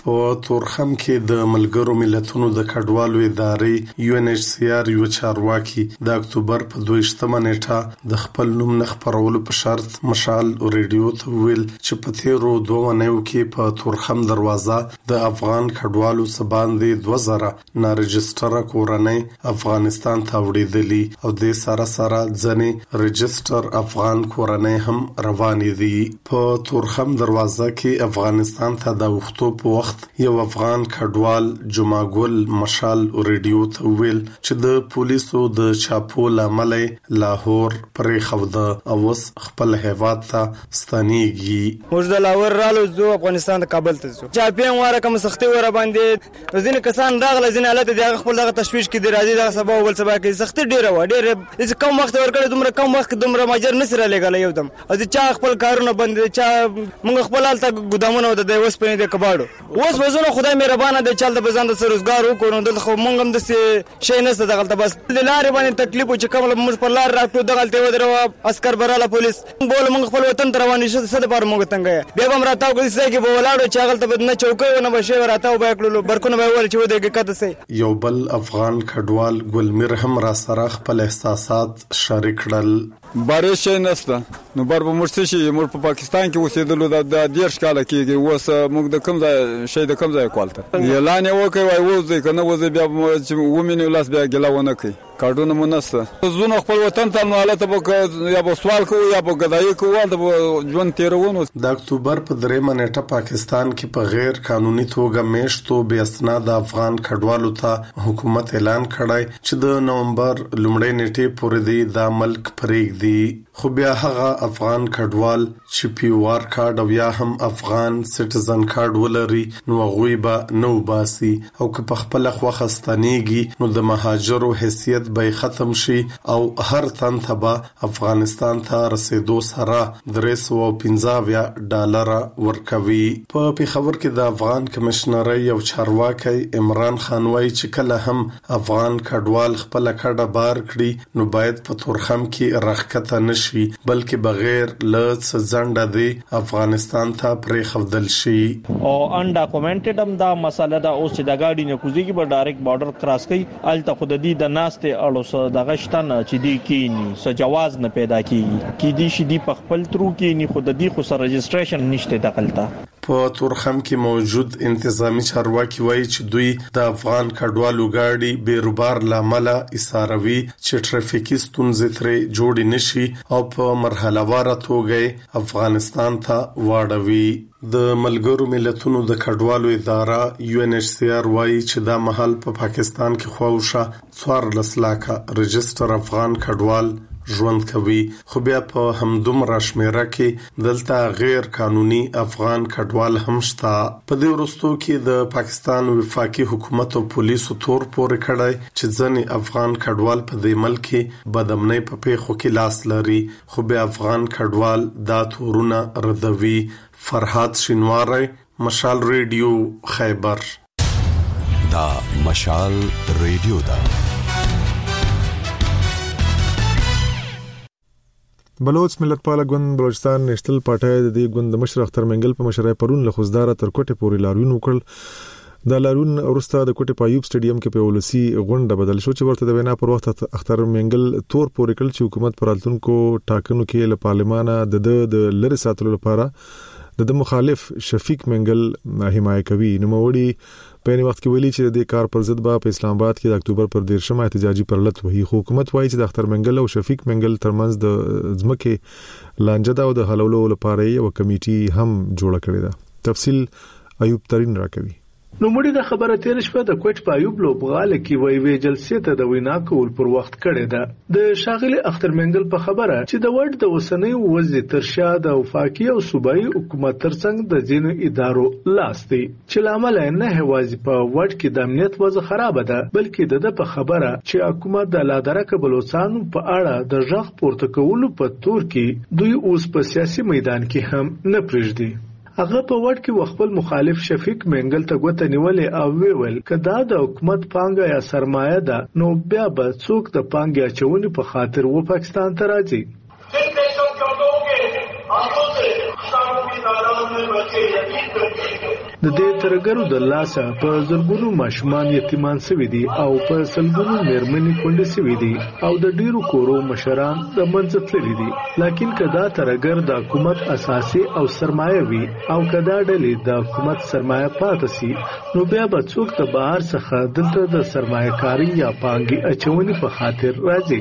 په تورخم کې د ملګرو ملتونو د کډوالو ادارې یو ان ایچ سی آر یو چارواکي د اکتوبر په دویشتمه نیټه د خپل نوم نه خپرولو په شرط مشال ریډیو ته ویل چې په تیرو دوه ونیو کې په تورخم دروازه د افغان کډوالو سباندې دوه زره نارجستره کورنۍ افغانستان ته وړېدلي او د سره سره ځنې رجستر افغان کورنۍ هم روانې دي. په تورخم دروازه کې افغانستان ته د وختو په وخت یو افغان کډوال جمعګل مشال ریډیو ته ویل چې د پولیسو د چاپو لامل لاهور پرې خوده او اوس خپل هیواد ته ستنیږي. موږ د لاهور رالو زو افغانستان ته کابل ته زو چاپین واره کوم سختي ور باندې ځینې کسان راغله ځینې حالت د خپل دغه تشویش کې د راځي د سبا ول سبا کې سختي ډیره و ډیره کم وخت ورکړې دومره کم وخت دومره ماجر نسره لګل یو دم او چې چا خپل کارونه بند چا موږ خپل حالت ګدامونه د وس په دې کباړو اوس وزونه خدای مهربانه د چل د بزند سره روزګار وکړو د خو مونږ هم د شي نه څه دغلت بس د لارې باندې تکلیف چې کوم موږ په لار راټو دغلت ودرو عسكر براله پولیس بول موږ خپل وطن ته روان شو څه د پاره موږ تنګ بیا هم راتاو کوي چې په ولاړو چې هغه ته نه چوکۍ نه بشي راتاو به کړلو برکونه به ول چې ودرګه کته سي. یو بل افغان کډوال ګلمیر هم را سره خپل احساسات شریک کړل. بارش شي نسته نو بار به مرسي شي موږ په پاکستان کې اوسېدلو د ډیر ښکاله کېږي اوس موږ د کوم ځای شي د کوم ځای کولته اعلان وکړي وای وځي کنه وځي بیا چې ومنه لاس بیا ګلاونه کوي کارډونه مونسته زونه خپل وطن ته نو حالت به یا به سوال کوو یا به غدای کوو د ژوند تیرونو. د اکتوبر په درېمه نیټه پاکستان کې په غیر قانوني توګه میشتو بې اسناد افغان کډوالو ته حکومت اعلان کړی چې د نومبر لومړۍ نیټې پورې دی د ملک پرېږدي خو بیا هغه افغان کډوال چې پی او آر کارت او یا هم افغان سټیزن کارت ولري نو هغوی به نو باسي او که په خپل خوښه ستنیږي نو د مهاجرو حیثیت به ختم شي او هر تن ته به افغانستان ته رسیدو سره درې سوه پنځه ډالر ورکوي. په پیښور کې د افغان کمشنرۍ او چارواکي عمران خان وایي چې کله هم افغان کډوال خپل کډه بار کړي نو باید په تورخم کې راښکته نشي بلکې بغیر له څه ځنډه دی افغانستان ته پرېښودل شي. او انډاکومنټډ هم دا مسله ده اوس چې د ګاډي نه کوزي کې به ډایرکټ بارډر کراس کوي الته خود دې د ناست اړو سره د غشتن چې دی کینی س جواز نه پیدا کیږي کی دي شي دی په خپل ترو کې نه خود دی خو سره رجستریشن نشته دغلطه. په تورخم کې موجود انتظامی چارواکي وایي چې دوی د افغان کډوالو ګاډي بیروبار لامل ایساروي چې ټرافیکي ستونزې ترې جوړې نشي او په مرحله واره توګه افغانستان ته واړوي. د ملګرو ملتونو د کډوالو اداره یو ان ایچ سی آر وایي چې دا مهال په پاکستان کې خواوشه څوارلس لاکه رجستر افغان کډوال ژوند کوي خو بیا په همدومره شمیره کې دلته غیر قانوني افغان کډوال هم شته. په دې وروستو کې د پاکستان وفاقي حکومت او پولیسو تور پورې کړی چې ځنې افغان کډوال په دې ملک کې بدامنۍ په پیښو کې لاس لري خو بیا افغان کډوال دا تورونه ردوي. فرحات شینواری مشال ریډیو خیبر. دا مشال ریډیو دا بلوچ ملت پاله ګوند بلوچستان نېشنل پارټي د دې ګوند مشر اختر منګل په مشرۍ پرون له خوزدار تر کوټه پورې لاریون وکړ. د لاریون ورسته د کوټه پایوب سټیډیم کې په ولسی غونډه بدل شو چې ورته د وینا پر وخت اختر منګل تور پورې کړ چې حکومت پر راتلونکو ټاکنو کې له پارلمانه د د لری ساتلو لپاره د مخالف شفیق منګل حمایت کوي. نو موړي په وخت کې ویلي چې د کار پر ضد به په اسلام آباد کې د اکتوبر پر دیرشمه احتجاجي پرلط وهي. حکومت وایي چې د اختر منګل او شفیق منګل ترمنځ د ځمکې لانجه دا او د حلولو لپاره یو کمیټي هم جوړه کړې ده. تفصیل ایوب ترين راکوي. نو مړي د خبره تیر شپه د کوټ پایوب لوبغاله کې وی وی جلسې ته د وینا کول پر وخت کړي ده. د شاغلي اختر منګل په خبره چې د وړ د وسنۍ وزیر ترشا د وفاقي او صوبایي حکومت ترڅنګ د ځینو ادارو لاس دی چې لامل نه هوازي په وړ کې د امنیت وضع خراب ده بلکې د په خبره چې حکومت د لادرکه بلوچستان په اړه د ژغ پورته کولو په تور کې دوی اوس په سیاسي میدان کې هم نه پرېږدي. هغه په وړ کې خپل مخالف شفیق منګل ته غوته نیولې او ویل کدا د حکومت پانګه یا سرمایه ده نو بیا به څوک د پانګه چونی په خاطر و پاکستان ته راځي. د دې ترګرو د لاسه په زرګونو ماشومان یتیمان شوي دي او په سلګونو مېرمنې کونډې شوي دي او د ډیرو کورو مشران د منځ تللي دي. لکن کدا ترګر د حکومت اساسي او سرمایه وي او کدا ډلې د حکومت سرمایه پاتې سي نو بیا به څوک د بهر څخه دلته د سرمایه کاری یا پانګي اچونې په خاطر راځي.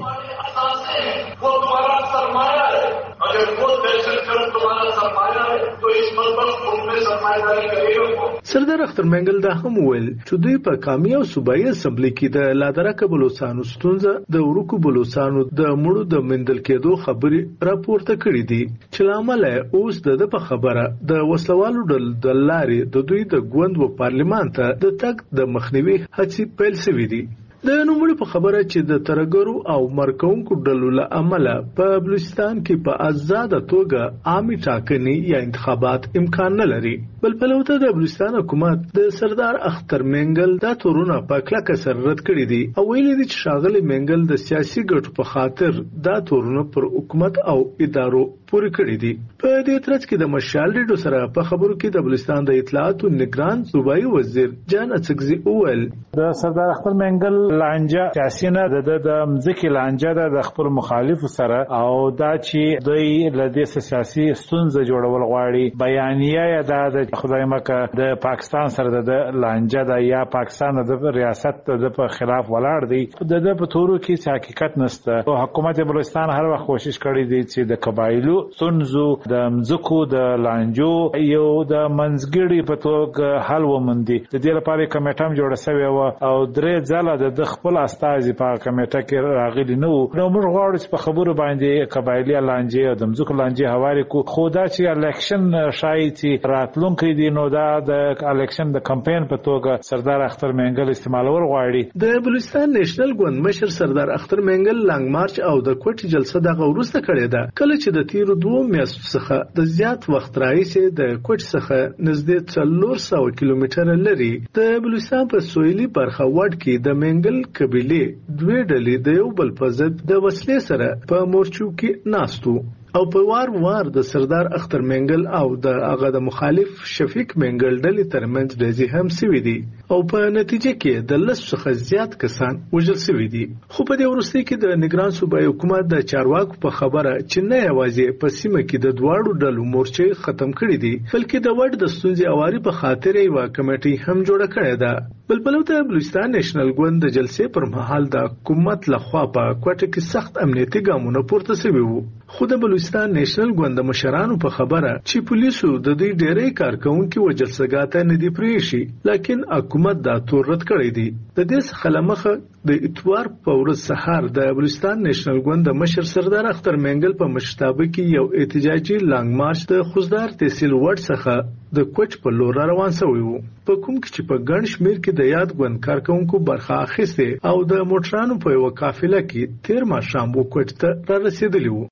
سردار اختر منګل دا هم ویل چې دوی په قومي او صوبایي اسمبلی کې د لادرکه بلوچستانو ستونزه د ورکو بلوچستانو د مړو د مندل کېدو خبرې راپورته کړې دي چې لامل اوس د په خبره د وسلوالو د لارې د دوی د ګوند و پارلمان ته د تک د مخنیوي هڅې پیل شوې دي. د نوموړي په خبره چې د ترګرو او مرکونکو ډلو له امله په بلوچستان کې په آزاد توګه عامي ټاکنې یا انتخابات امکان نه لري. بل پلوته د بلوچستان حکومت د سردار اختر منګل دا تورونه په کلکه سره رد کړي دي او ویلي دي چې ښاغلي منګل د سیاسي ګټو په خاطر دا تورونه پر حکومت او ادارو پورې کړي دي. په دې ترڅ کې د مشال ریډو سره په خبرو کې د بلوچستان د اطلاعات او نگران صوبایي وزیر جان اڅکزي اول د سردار اختر منګل لانجه سیاسي نه د د مځکې لانجه د خپل مخالف سره او دا چې دوی له دې سیاسي ستونزې جوړول غواړي بیانیه یا د خدای مکه د پاکستان سره د لانجه د یا پاکستان د ریاست د په خلاف ولاړ دی. د د په تورو کې حقیقت نشته. حکومت بلوچستان هر وخت کوشش کړی دی چې د قبایلو ستونزو د مځکو د لانجو یو د منځګړي په توګه حل وموندي. د دې لپاره کمیټه هم جوړه شوې و او درې ځله د خپل استازي په کمیټه کې راغلي نو نو موږ غواړو چې په خبرو باندې قبایلی لانجه او د مځکو لانجه هواري کو خدا چې الیکشن شایي راتلونکي دی نو دا د الیکشن د کمپاین په توګه سردار اختر منګل استعمالول غواړي. د بلوچستان نېشنل ګوند مشر سردار اختر منګل لانګ مارچ او د کوټ جلسه دغه وروسته کړې ده کله چې د تیرو دوه میاشتو څخه د زیات وخت راهیسې د کوټ څخه نږدې څلور سوه کیلومتره لري د بلوچستان په سویلي برخه وډ کې د منګل قبیله دوه ډلې د یو بل په ضد د وسلې سره په مورچو کې ناستو او په وار وار د سردار اختر منګل او د هغه د مخالف شفیق منګل ډلې ترمنځ ډزې هم شوې دي او په نتیجه کې د لس څخه زیات کسان وژل شوي دي. خو په دې وروستي کې د نگران صوبایي حکومت د چارواکو په خبره چې نه یوازې په سیمه کې د دواړو ډلو مورچې ختم کړي دي بلکې د وډ د ستونزې اواري په خاطر یو کمیټه هم جوړه کړې ده. بل بلوته بلوچستان نېشنل ګوند د جلسې پر مهال د حکومت لخوا په کوټه کې سخت امنیتي ګامونه پورته شوي وو. خو د بلوچستان نېشنل ګوند د مشرانو په خبره چې پولیسو د دې ډېرې کارکونکو و جلسګاته نه دی پریشي لکن حکومت دا تور رد کړی دی. د دې څخه لمخه د اتوار په ورځ سهار د بلوچستان نېشنل ګوند د مشر سردار اختر منګل په مشتابه کې یو احتجاجي لانګ مارچ د خوزدار تحصیل وډ څخه د کوټ په لور روان شوی وو په کوم کې چې په ګڼ شمیر کې د یاد ګوند کارکونکو برخه اخیسته او د موټرانو په یو قافله کې تیر ماښام وو کوټ ته را رسیدلی وو.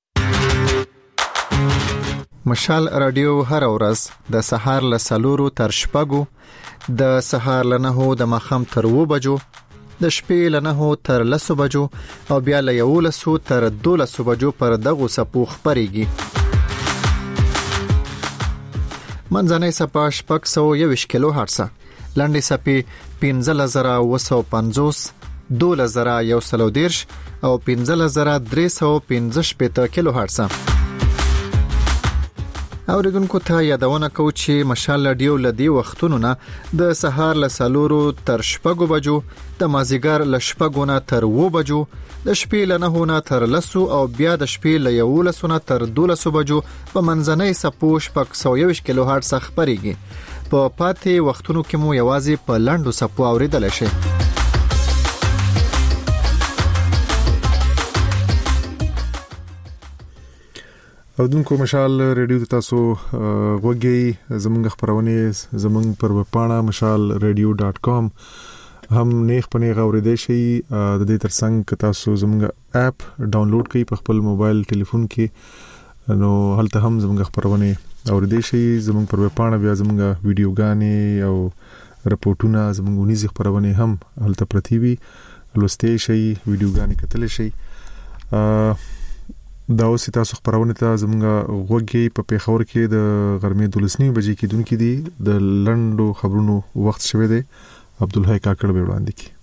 مشال رادیو هر ورځ د سهار له سلورو تر شپږو د سهار له نهو د ماښام تر اوو بجو د شپې له نهو تر لسو بجو او بیا له یولسو تر دولسو بجو پر دغو څپو خپرېږي. منځنۍ څپه شپږ سوه یوویشت کیلو هرټزه، لنډې څپې پنځلس زره اوه سوه پنځوس، دولس زره یو سل او دېرش او پنځلس زره درې سوه پنځه شپېته کیلو هرټزه. اوریدونکو ته یادونه کوو چې مشال رادیو له دې وختونو نه د سهار له څلورو تر شپږو بجو، د مازیګر له شپږو نه تر اوو بجو، د شپې له نهو نه تر لسو او بیا د شپې له یولسو نه تر دولسو بجو په منځنۍ څپو شپږ سوه یوویشت کیلو هرټز خپرېږي. په پاتې وختونو کې مو یوازې په لنډو څپو اوریدلی شئ. او دونکو مشال ریډیو تاسو غوږی زمونږ خبرونه زمونږ پر ویب پاڼه مشال ریډیو ډاٹ کام هم نیخ پنه غوړې شي. د دې ترڅنګ تاسو زمونږ اپ ډاونلوډ کړئ په خپل موبایل ټلیفون کې نو هلته هم زمونږ خبرونه اورېدئ شي. زمونږ پر ویب پاڼه بیا زمونږ ویډیوګانې او رپورټونه زمونږ ونیزي خبرونه هم هلته پرتی وي، لوستئ شي، ویډیوګانې کتل شي. دا اوس تاسو خبرونه ته زموږ غوږی په پیښور کې د غرمې دولسنی بجې کې دونکو دي د لندو خبرونو وخت شوه دی عبدالحی کاکړ به وړاندې کی.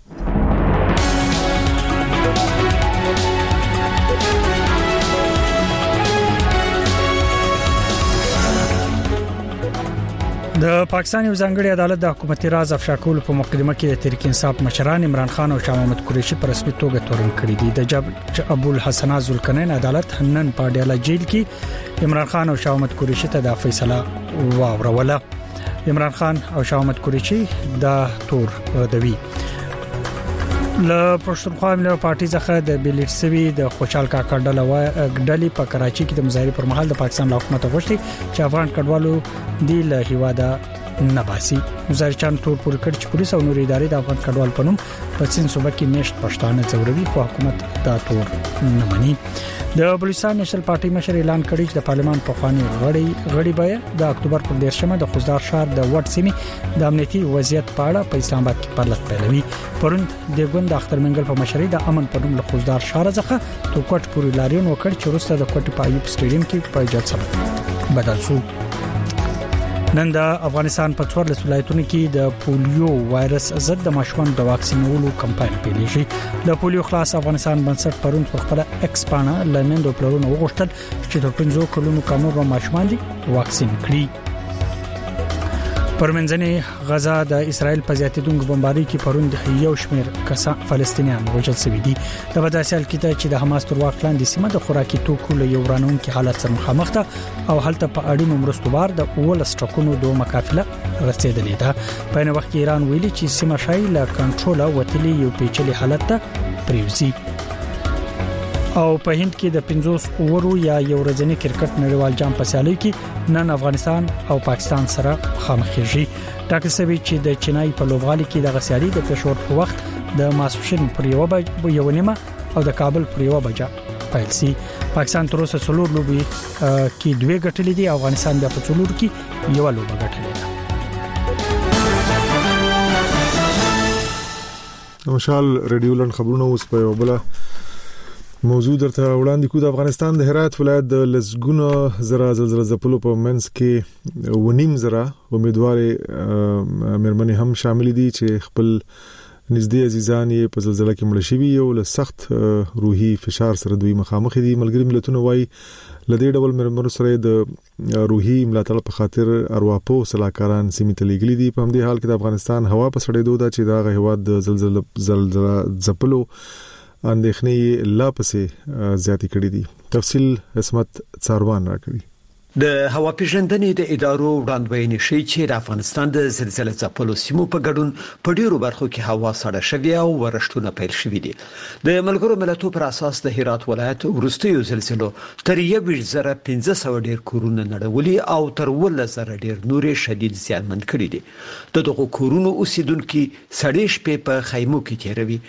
د پاکستان یو ځانګړي عدالت د حکومتي راز افشا کول په مقدمه کې د تحریک انصاف مشران عمران خان او شاه محمد قریشي په رسمي توګه تورن کړی دي. د جج ابو الحسن ذوالقرنین عدالت نن په ډیاله جیل کې عمران خان او شاه محمد قریشي ته د فیصله واوروله. عمران خان او شاه محمد قریشي دا تور ردوي. له پښتونخوا ملي پارټي څخه د بیلټسوي د خوشحال کاکړ ډله و ډلې په کراچي کې د مظاهره پر مهال د پاکستان حکومت غوښتي چې افغان کډوالو دی له هیواده نباسي. مظاهرچیان تور پور کړ چې پولیس او نوري ادارې د افغان کډوال په نوم په سین صوبه کې میشت پښتانه ځوروي خو حکومت دا تور نه مني. د بلوچستان نېشنل پارټي مشر اعلان کړی چې د پارلمان په خواني غړي غړي به د اکتوبر پر دیرشمه د خوزدار شهر د وټ سیمې د امنیتي وضعیت په اړه په اسلام آباد کې پرلط پیلوي. پروند د ګوند اختر منګل په مشرۍ د امن په نوم له خوزدار شهر څخه تو کوټ پورې لاریون وکړ چې وروسته د کوټ په ایوب سټیډیم کې په جلسه بدل شو. نن د افغانستان په څوار ولایتونو کې د پولیو وایرس ضد د ماشومان د واکسینولو کمپاین پیلېږي. د پولیو خلاص افغانستان بنسټ پرون په خپل ایکسپانا لمندو پلانونو وغوښتل چې د پنځو کلونو کانور ماشومان دي واکسین کړي. پرمنځنۍ غزا د اسرایل په زیاتېدونکو بمبارۍ کې پرون د یو شمېر کسان فلسطینیان وژل شوي دي. د وداسیال کې چې د حماس تر واک لاندې سیمه د خوراکي توکو له یو رانونکو حالت سره مخامخ ده او هلته په اړینو مرستو بار د اول سټکونو دوه مقافله رسیدلې ده. په نو وخت کې ایران ویلي چې سیمه شای له کنټروله وتلی یو پیچلي حالت ته پریوزي. او په هند کې د پنځوس اورو یا یو ورځنی کرکټ نړیوال جام په سیالي کې نن افغانستان او پاکستان سره مخامخېږي. ټاکل شوی چې د چینای په لوبغالي کې د غسیالي د پېښور په وخت د ماسوشن پر یو بج یو نیمه او د کابل پر یو بجه پیل شي. پاکستان تر اوسه څلور لوبي کې دوه ګټلې دي. افغانستان بیا په څلور کې یو لوبه ګټلې ده. مشال ریډیو لن خبرونه اوس په وبله موضوع درته وړاندې کو. د افغانستان د هرات ولایت د لزګونو زرا زلزلہ ځپلو په منځ کې ونیم زرا امیدوار مېرمنې هم شامل دي چې خپل نږدې عزیزان یې په زلزلہ کې مړ شوي او له سخت روحي فشار سره دوی مخامخ دي. ملګری ملتونه وايي لدې ډول مېرمنو سره د روحي ملاتړ په خاطر ارواپو صلاحکاران سیمې ته لیږلي دي. په همدې حال کې د افغانستان هوا په سړېدو ده چې دا غهواد د زلزلہ زلزلہ ځپلو اندېښنې لا پسې زیاتې کړې دي. تفصیل عصمت څاروان راکوي. د هوا پیژندنې د ادارو وړاندوینې شي چې د افغانستان د زلزلې ځپلو سیمو په ګډون په ډیرو برخو کې هوا سړه شوې او ورښتونه پیل شوې دي. د ملګرو ملتونو پر اساس د هرات ولایت ورستیو زلزلو تر یو زره پنځه سوه ډیر کورونه نړولي او تر ولس زره ډیر نورې شدید زیانمن کړي دي. د دغو کورونو اوسیدونکو سړې شپې په خیمو کې تیروي.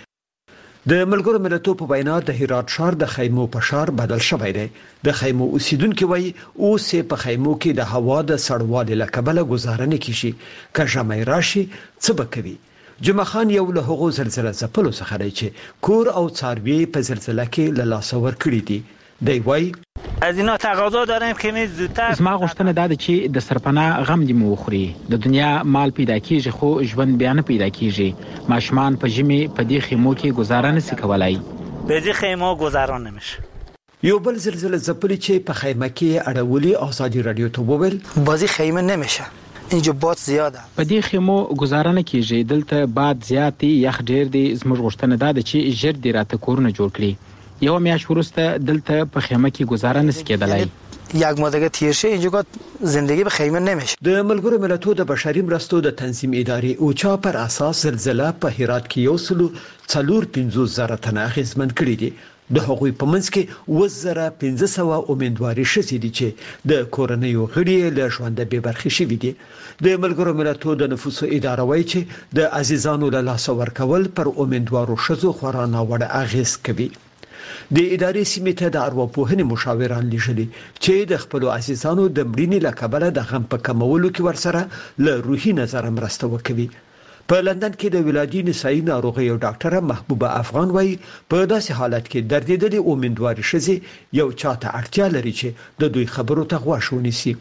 د ملګرو ملتونو په وینا د هرات ښار د خیمو په ښار بدل شوی دی. د خیمو اوسیدونکو وایي اوس په خیمو کې د هوا د سړوالي له کبله گزاره نه کیږي. که ژمی راشي څه به کوي؟ جمعه خان یو له هغو زلزلہ ځپلو څخه دی چې کور او څاروي په زلزلہ کې له لاسه ورکړي دي. دی وایي از اینا تقاضا داریم که می زودتر زما غوښتنه دا ده چې د سرپناه غم دې مو وخوري. د دنیا مال پیدا کیږي خو ژوند بیا نه پیدا کیږي. ماشومان په ژمي په دې خیمو کې گزاره نشي کولای. به دې خیمو گزاره نمیشه. یو بل زلزلہ ځپلی چې په خیمه کې اړولي آزادی رادیو ته وویل بازی خیمه نمیشه. اینجا باد زیاده. په دې خیمو گزاره نه کیږي. دلته باد زیات دی، یخ ډیر دی. زموږ غوښتنه دا ده چې ژر دې راته کورونه جوړ کړي. یو میاشت وروسته دلته په خیمه کې گزاره نشي کېدلای. یک ماه دیگه تیر شه اینجا زندگی به خیمه نمیشه. د ملګرو ملتونو د بشري مرستو د تنظیم ادارې اوچا پر اساس زلزلہ په هرات کې یو سلو څلور پنځوس زره تنه اغېزمن کړي دي. د هغوی په منځ کې اووه زره پنځه سوه امیدواري شوي دي چې د کورنیو غړي له ژونده بې برخې شوي دي. د ملګرو ملتونو د نفوسو اداره وایي چې د عزیزانو له لاسه ورکول پر امیدوارو ښځو خورا ناوړه اغېز کوي. د ادارې سیمې ته د ارواپوهنې مشاوران لیږلي چې د خپلو عزیزانو د مړینې له کبله د غم په کمولو کې ورسره له روحي نظره مرسته وکوي. په لندن کې د ولادي نسایي ناروغیو ډاکټره محبوبه افغان وايي په داسې حالت کې دردېدلې امیندوارې ښځې یو چاته اړتیا لري چې د دوی خبرو ته غوږ ونیسي.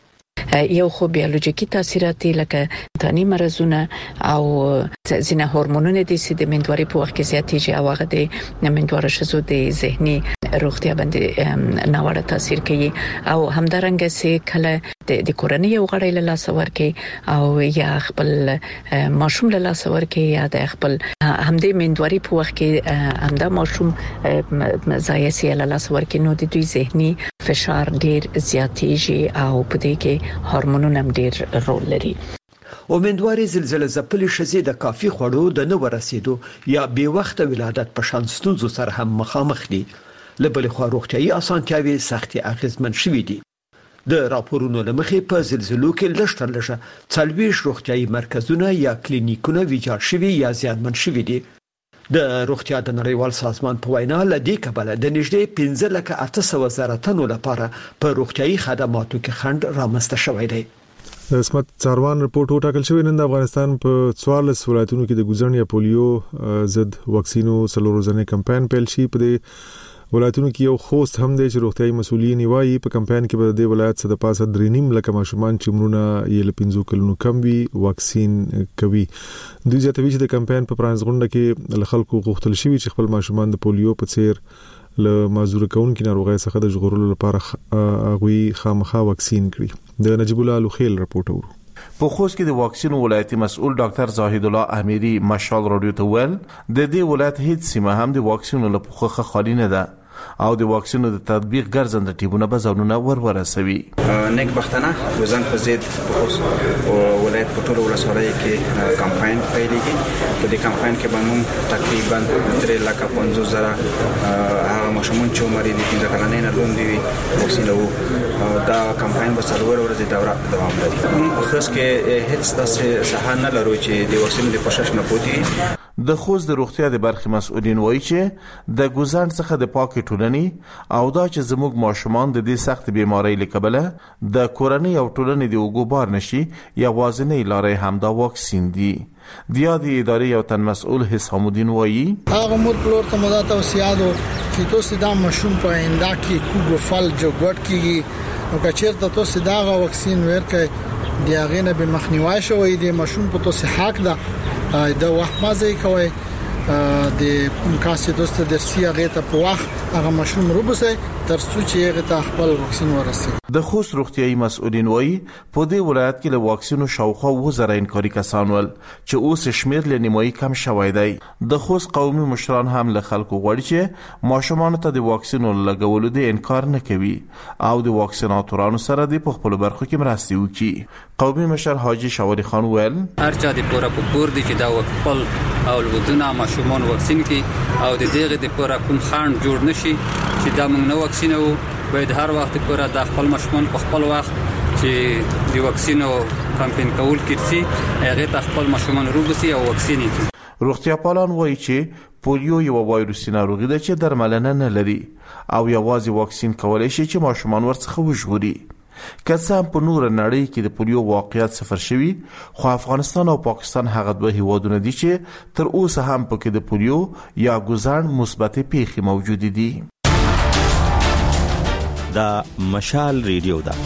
یو خو بیولوژیکي تاثیرات لکه تانی مرزونه او ځینې هورمونونه دي چې د مندواري په وخت کې زیاتېږي او هغه د مندواره ښځو د ذهني روغتیا باندې ناوړه تاثیر کوي او همدارنګه چې کله د کورنۍ یو غړی له لاسه ورکړي او یا خپل ماشوم له لاسه ورکړي یا د خپل همدې مندواري په وخت کې همدا ماشوم ځایسي له لاسه ورکړي نو د دوی ذهني فشار ډیر زیاتېږي او په دې کې هورمونونه هم ډیر رول لري. امیندواري زلزلې ځپلې ښځې د کافي خوړو د نه ورسېدو یا بې وخته ولادت په شان ستونزو سره هم مخامخ دي. له بلې خوا روغتیایي اسانتیاوې سختې اغېزمن شوي دي. د راپورونو له مخې په زلزلو کې لږ تر لږه څلوېښت روغتیایي مرکزونه یا کلینیکونه ویجاړ شوي یا زیانمن شوي دي. د روغتیا د نړیوال سازمان په وینا له دې کبله د نږدې پنځه لکه اته سوه زره تنو لپاره په روغتیایي خدماتو کې خنډ رامنځته شوی دی. د اسمت څاروان رپورت وټاکل شوی نن د افغانستان په څوارلس ولایتونو کې د ګوزن یا پولیو ضد واکسینو څلور ورځنی کمپاین پیل شي. په دې ولایتونو کې یو خوست هم دی چې روغتیایي مسؤلین وایي په کمپاین کې به د ولایت څخه د پاسه درې نیم لکه ماشومان چې عمرونه یې له پنځو کلونو کم وي واکسین کوي. دوی زیاتوي چې د کمپاین په پرانځغونډه کې له خلکو غوښتل شوی چې خپل ماشومان د پولیو په څیر له معذور کونکو ناروغۍ څخه د ژغورلو لپاره هغوی خامخا واکسین کړي. د نجیب الله لوخیل رپورټ ورو. په خوست کې د واکسینو ولایتي مسؤل ډاکټر زاهد الله امیری مشال رادیو ته ویل د دې ولایت هیڅ سیمه هم د واکسینو لپاره خالي نه ده او د واکسینو د تطبیق ګرځنده ټیمونه به ځانونه ورورسوي. نیک بختانه وزن په زید په خوست ولایت په ټول ولسوالۍ کې کمپاین پیلېږي. په دې کمپاین کې به موږ تقریبا درې لکه پنځوس زره هغه ماشومان چې عمر یې پنځه کلنۍ نه لاندې وي واکسینوو. دا کمپاین به څلور ورځې دوره دوام لري. موږ خوست کې هیڅ داسې ساحه نه لرو چې د واکسینو د پوښښ نه پوتي. د خوست د روغتیا د برخې مسؤلین وایي چې د ګوزن څخه د پاکې ټولنې او دا چې زموږ ماشومان د دې سخت بیماری له کبله د کورنۍ او ټولنې د اوګو بار نشي یوازینۍ لارې همدا واکسین دي. د یادې ادارې یو تن مسؤل حسام الدین وایي هغه مور پلور ته مدا توصیه ده چې تاسو دا ماشوم په آینده کې کوګو فل جوړ کیږي او کچېرته تاسو دا واکسین ورکړئ دی هغه نه به مخنیوي شوی دی ماشوم په تاسو حق ده دا وخت مازه کوي د کاسې دوست درسي هغه ته په وخت هغه مشروم روبسه تر څو چې هغه ته خپل واکسین ورسي. د خوست روغتیایي مسؤلین وایي په دې ولایت کې له واکسینو شاوخوا وزره انکاري کسان ول چې اوس شمیر له نیمایي کم شوی دی. د خوست قومي مشران هم له خلکو غواړي چې ماشومان ته د واکسینو لګولو د انکار نه کوي او د واکسیناتورانو سره د خپل برخو کې مرسته وکړي. قومي مشر حاجی شاوري خان ویل هر چا د پوره پور دي چې دا خپل او ودونه ماشومان واکسین کی او د دغه د پوره کوم خان جوړ نشي چې دا موږ نو واکسینو باید هر وخت پوره د خپل ماشومان په خپل وخت چې د واکسینو کمپاین کول کیږي هغه ته خپل ماشومان روبسي او واکسین کی. روغتیا پالان وایي چې پولیو یو وایروسي ناروغي ده چې درملنه نه لري او یوازې واکسین کولای شي چې ماشومان ورڅخه وژغوري. که څه هم په نور نړۍ کې د پولیو واقعیت صفر شوی خو افغانستان او پاکستان هغه دوه هیوادونه دي چې تر اوسه هم پکې د پولیو یا ګوزن مثبت پیښې موجود دي. دا مشال ریډیو ده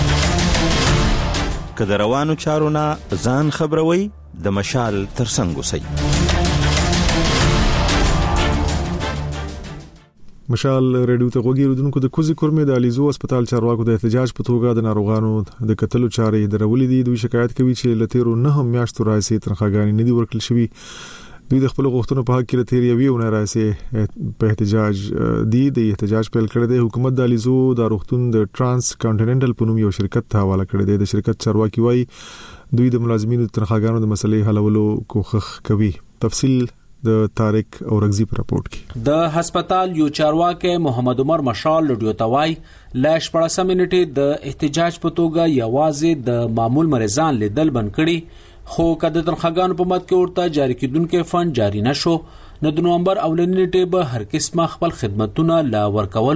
که د روانو چارو نه ځان خبروي د مشال ترڅنګ اوسئ. مشال ریډیو ته غوږی ودونکو د کوزي کورمې د الیزو هسپتال چارواکو د احتجاج په توګه د ناروغانو د قتلو چارې درولې دي. دوی شکایت کوي چې لتیرو نه هم میاشتو راځي تنخواګانی نه دي ورکړل شوی. دوی د خپل غوښتنو په حق کې لتیر یوې ونه راځي په احتجاج دي د احتجاج پیل کړی دی. حکومت د الیزو د روغتون د ترانس کانټیننټل په نوم یو شرکت ته حواله کړی دی. د شرکت چارواکي وایي دوی د ملازمینو تنخواګانو د مسلې حلولو کوښښ کوي. تفصیل د طارق اورغزی پر راپورټ کې. د هسپتال یو چارواکي محمد عمر مشال لډیو توای لاش پړسه منټه د احتجاج په توګه یوازې د معمول مریضان لیدل بن کړي خو کده تنخواګانو په مد کې ورته جاری کیدونکو فند جاری نشو نو د نومبر اولنی نیټه به هر قسمه خپل خدماتونه لا ورکولو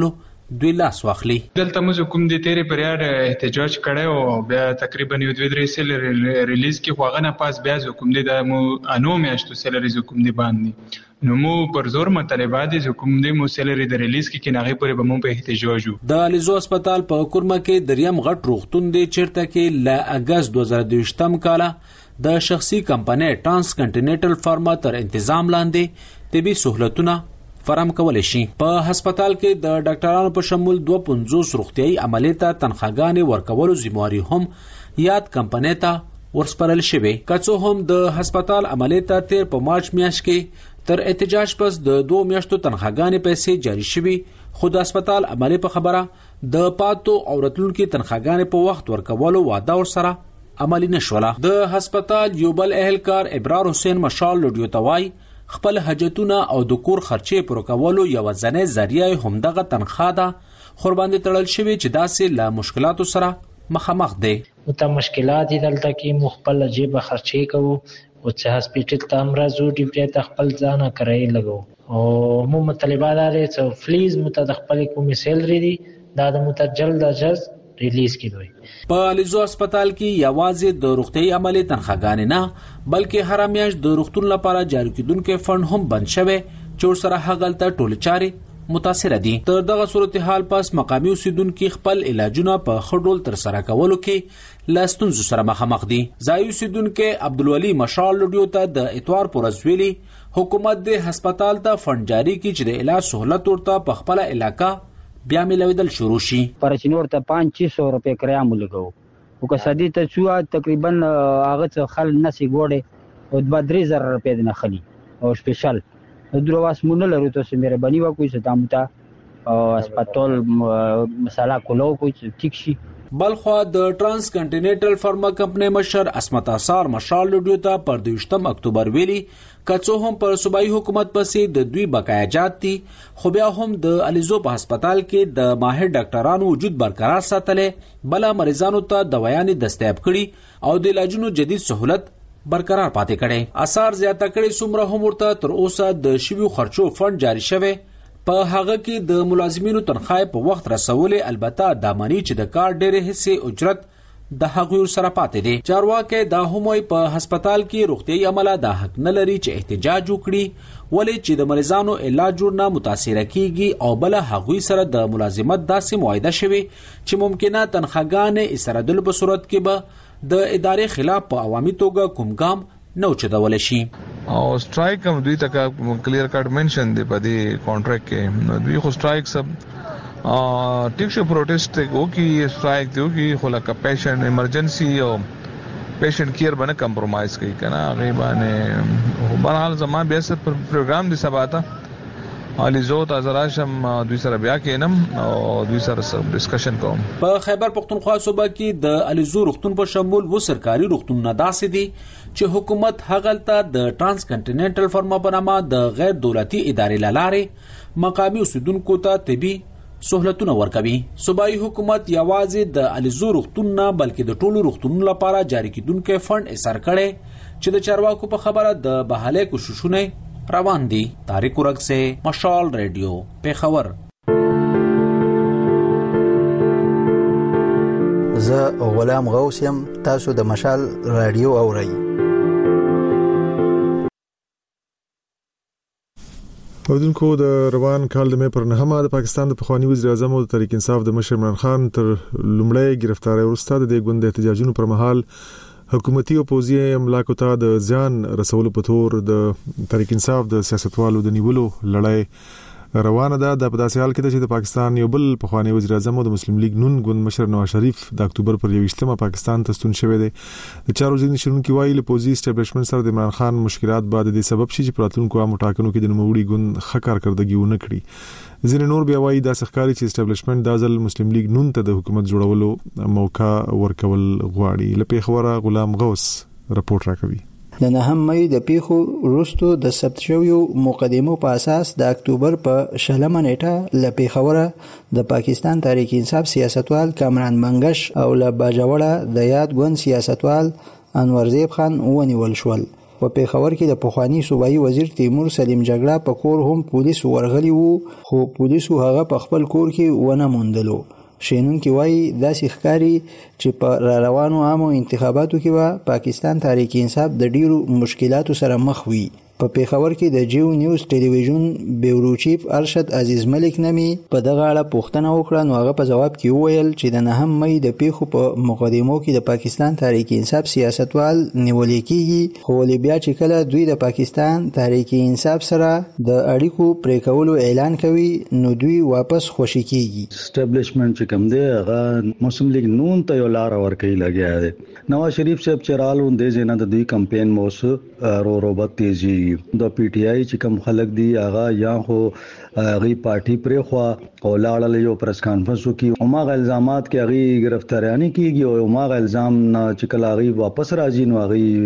دوی لاس واخلي. دلته موږ کوم د تیرې پریار احتجاج کړی او بیا تقریبا یو دوه درې سیل ریلیز کې خو هغه نه پاس بیا کوم دی د مو انو میاشتو سیلریز کوم دی باندې نو مو پر زور مطالبات دي کوم دی مو سیلری د ریلیز کې کې ناغي پورې به مو په احتجاج وو. د الیزو هسپتال په کورمه کې دریم غټ روغتون دی چیرته کې ل اگست دوه زره دوه کاله د شخصي کمپنۍ ټرانس کنټیننټل فارما تر تنظیم لاندې طبي سہولتونه فراهم کولای شي. په هسپتال کې د ډاکټرانو په شمول دوه سوه پنځوس روغتيایي عملیات ته تنخواګانې ورکولو ذمہواری هم یاد کمپنۍ ته ورسپارل شوې. کڅو هم د هسپتال عملیات تیر په مارچ میاشت کې تر احتجاج پس د دوه میاشتو تنخواګانې پیسې جاری شوې خو د هسپتال عملی په خبره د پاتو او راتلونکو تنخواګانې په وخت ورکولو وعده ورسره عملی نشوله. د هسپتال یو بل اهلکار ابرار حسین مشال لډیو توای خپل حاجتونه او د کور خرچې پر کولو یو ځنې ذریعہ همدغه تنخواه ده خور باندې تړل شوی چې داسې له مشکلاتو سره مخامخ دي. مت مشکلات دلته کې مخبل جيب خرچې کوو او چې هسپټل ته امراضو ډیپټ ته خپل ځانه کرای لګو او مو مطالبات لري چې فلیز متدخل کوم سیلری دي دا د متجل د جز ریلیز کیدوي. په الیزو هسپتال کې یوازې د روغتي عملي تنخواګانې نه بلکې هر میاشت د روغتون لپاره جاری کیدونکو فند هم بند شوی چې سره هغلته ټول چاري متاثر دي. تر دغه صورتحال پس مقامی اوسیدونکو خپل علاجونه په خډول تر سره کولو کې لاستونزو سره مخامخ دي. ځای اوسیدونکو عبدالولي مشال لډیو ته د اتوار پر ورځ ویلي حکومت د هسپتال ته فند جاری کړي چې د علاج سہولت ورته په خپل علاقہ بیا ملویدل شروع شي. پرچینور ته پانچ سو روپے کرایه ملګو او که سدي ته چوا تقریبا هغه څه خل نسی ګوړې او د درې زره روپے نه خلی او سپیشل درواس مونږ لرو ته سمره بنی وا کوئی ستامتا او هسپتال مساله کولو کوئی ټیک شي. بلخوا د ټرانس کنټیننټل فارما کمپنۍ مشر اسمت اثار مشال لډیو ته پر دویشتم اکتوبر ویلي کڅو هم پر صوبایي حکومت پسې د دوی بقایا جات دي خو بیا هم د الیزو په هسپتال کې د ماهر ډاکټرانو وجود برقرار ساتلې بل مریضانو ته دوايانې دستیاب کړي او د علاجونو جدید سہولت برقرار پاتې کړي. اثار زیاته کړي څومره هم ورته تر اوسه د شویو خرچو فند جاری شوی په هغه کې د ملازمینو تنخواه په وخت رسولې البته د مانی چې د کار ډېر حصے اجرت د هغوی سره پاتې دي. چارواکي دا هموي په هسپتال کې روغتيایي عمله د حق نه لري چې احتجاج وکړي ولې چې د مریضانو علاج نه متاثر کیږي او بل هغوی سره د ملازمت داسې معاهده شوی چې ممکنه تنخواګانې اسرادل په صورت کې به د ادارې خلاف په عوامي توګه کوم ګام نو چدول شي. او سټرایک هم دوی تک کلیر کټ منشن دی په دې کانټریکټ کې دوی خو سټرایک سب ا ټیک شو پروټیسټ کو کی سټرایک دیو کی خو لکه پیشنټ ایمرجنسي او پیشنټ کیر باندې کمپرمایز کوي کنه غیبانه بهرحال زما به سر پروګرام دی سباته الیزو تازراشم دوی سره بیا کینم او دوی سره ډسکشن کوم. په خیبر پختونخوا صوبه کې د الیزو روغتون په شمول و سرکاري روغتون نه داسې دي چې حکومت هغلته د ټرانس کنټیننټل فارما په نامه د غیر دولتي ادارې لاره مقامی اوسیدونکو ته طبي سہولتونه ورکوي. صوبایي حکومت یوازې د الیزو روغتون نه بلکې د ټولو روغتونونو لپاره جاری کیدونکو فند اثر کړي چې د چارواکو په خبره د بحاله کوششونه روان دي. طارق ورک سے مشال ریڈیو پیښور. زه غلام غوث یم تاسو د مشال رادیو اورئ. پودونکو د روان کال د مې پر نهمه د پاکستان د پخوانی وزیر اعظم او د تحریک انصاف د مشر عمران خان تر لومړی گرفتاری وروسته د ګوند احتجاجونو پر مهال حکومتي او پوځي املاکو ته د ځان رسولو په تور د تحریک انصاف د سیاستوالو د نیولو لړۍ روانه ده. د پداسې حال کې چې د پاکستان یو بل پخوانی وزیر اعظم او د مسلم لیگ نون ګوند مشر نواز شریف د اکتوبر پر یوویشتمه پاکستان ته ستون شوی دی. د چارو ځینې شرونکو وایي له پوځي اسټابلیشمنت سره د عمران خان مشکلات بعد د سبب شي چې پراتونکو عام ټاکنو کې د نوموړي ګوند ښه کارکردګي ونه کړي. ځینې نور بیا وایي دا ښکاري چې اسټابلیشمنت د ځل مسلم لیگ نون ته د حکومت جوړولو موقع ورکول غواړي. لپاره خبره غلام غوث رپورت راکوي. د نهم مې د پیښو وروسته د ثبت شویو مقدمو په اساس د اکتوبر په شلمه نیټه له پیښوره د پاکستان تحریک انصاف سیاستوال کامران منګش او له باجوړه د یاد ګوند سیاستوال انور زیب خان ونیول شول. په پیښور کې د پخوانی صوبایي وزیر تیمور سلیم جګړه په کور هم پولیس ورغلي وو خو پولیسو هغه په خپل کور کې ونه موندلو. شینونکي وایي داسې ښکاري چې په را روانو عامو انتخاباتو کې به پاکستان تحریک انصاف د ډیرو مشکلاتو سره مخ وي. په پیښور کې د جیو نیوز ټلویزیون بیورو چیف ارشد عزیز ملک نمی په دغه اړه پوښتنه وکړه نو هغه په جواب کې وویل چې د نهم مې د پیښو په مقدمو کې د پاکستان تحریک انصاف سیاستوال نیول کېږي خو بیا چې کله دوی د پاکستان تحریک انصاف سره د اړیکو پرې کولو اعلان کوي نو دوی واپس خوشي کېږي. اسټابلیشمنت چې کوم دی هغه مسلم لیگ نون ته یو لار ورکوي لګیا دی. نواز شریف صاحب چې رالو د زینه د دوی کمپاین موس رو روبت تیزی د پی ټی آی چې کوم خلک دی هغه یا خو غي پارټي پرې خو او لاړل یو پریس کانفرنس وکي او ما الزامات کې غي گرفتاریانی کیږي او ما الزام نه چې کله غي واپس راځي نو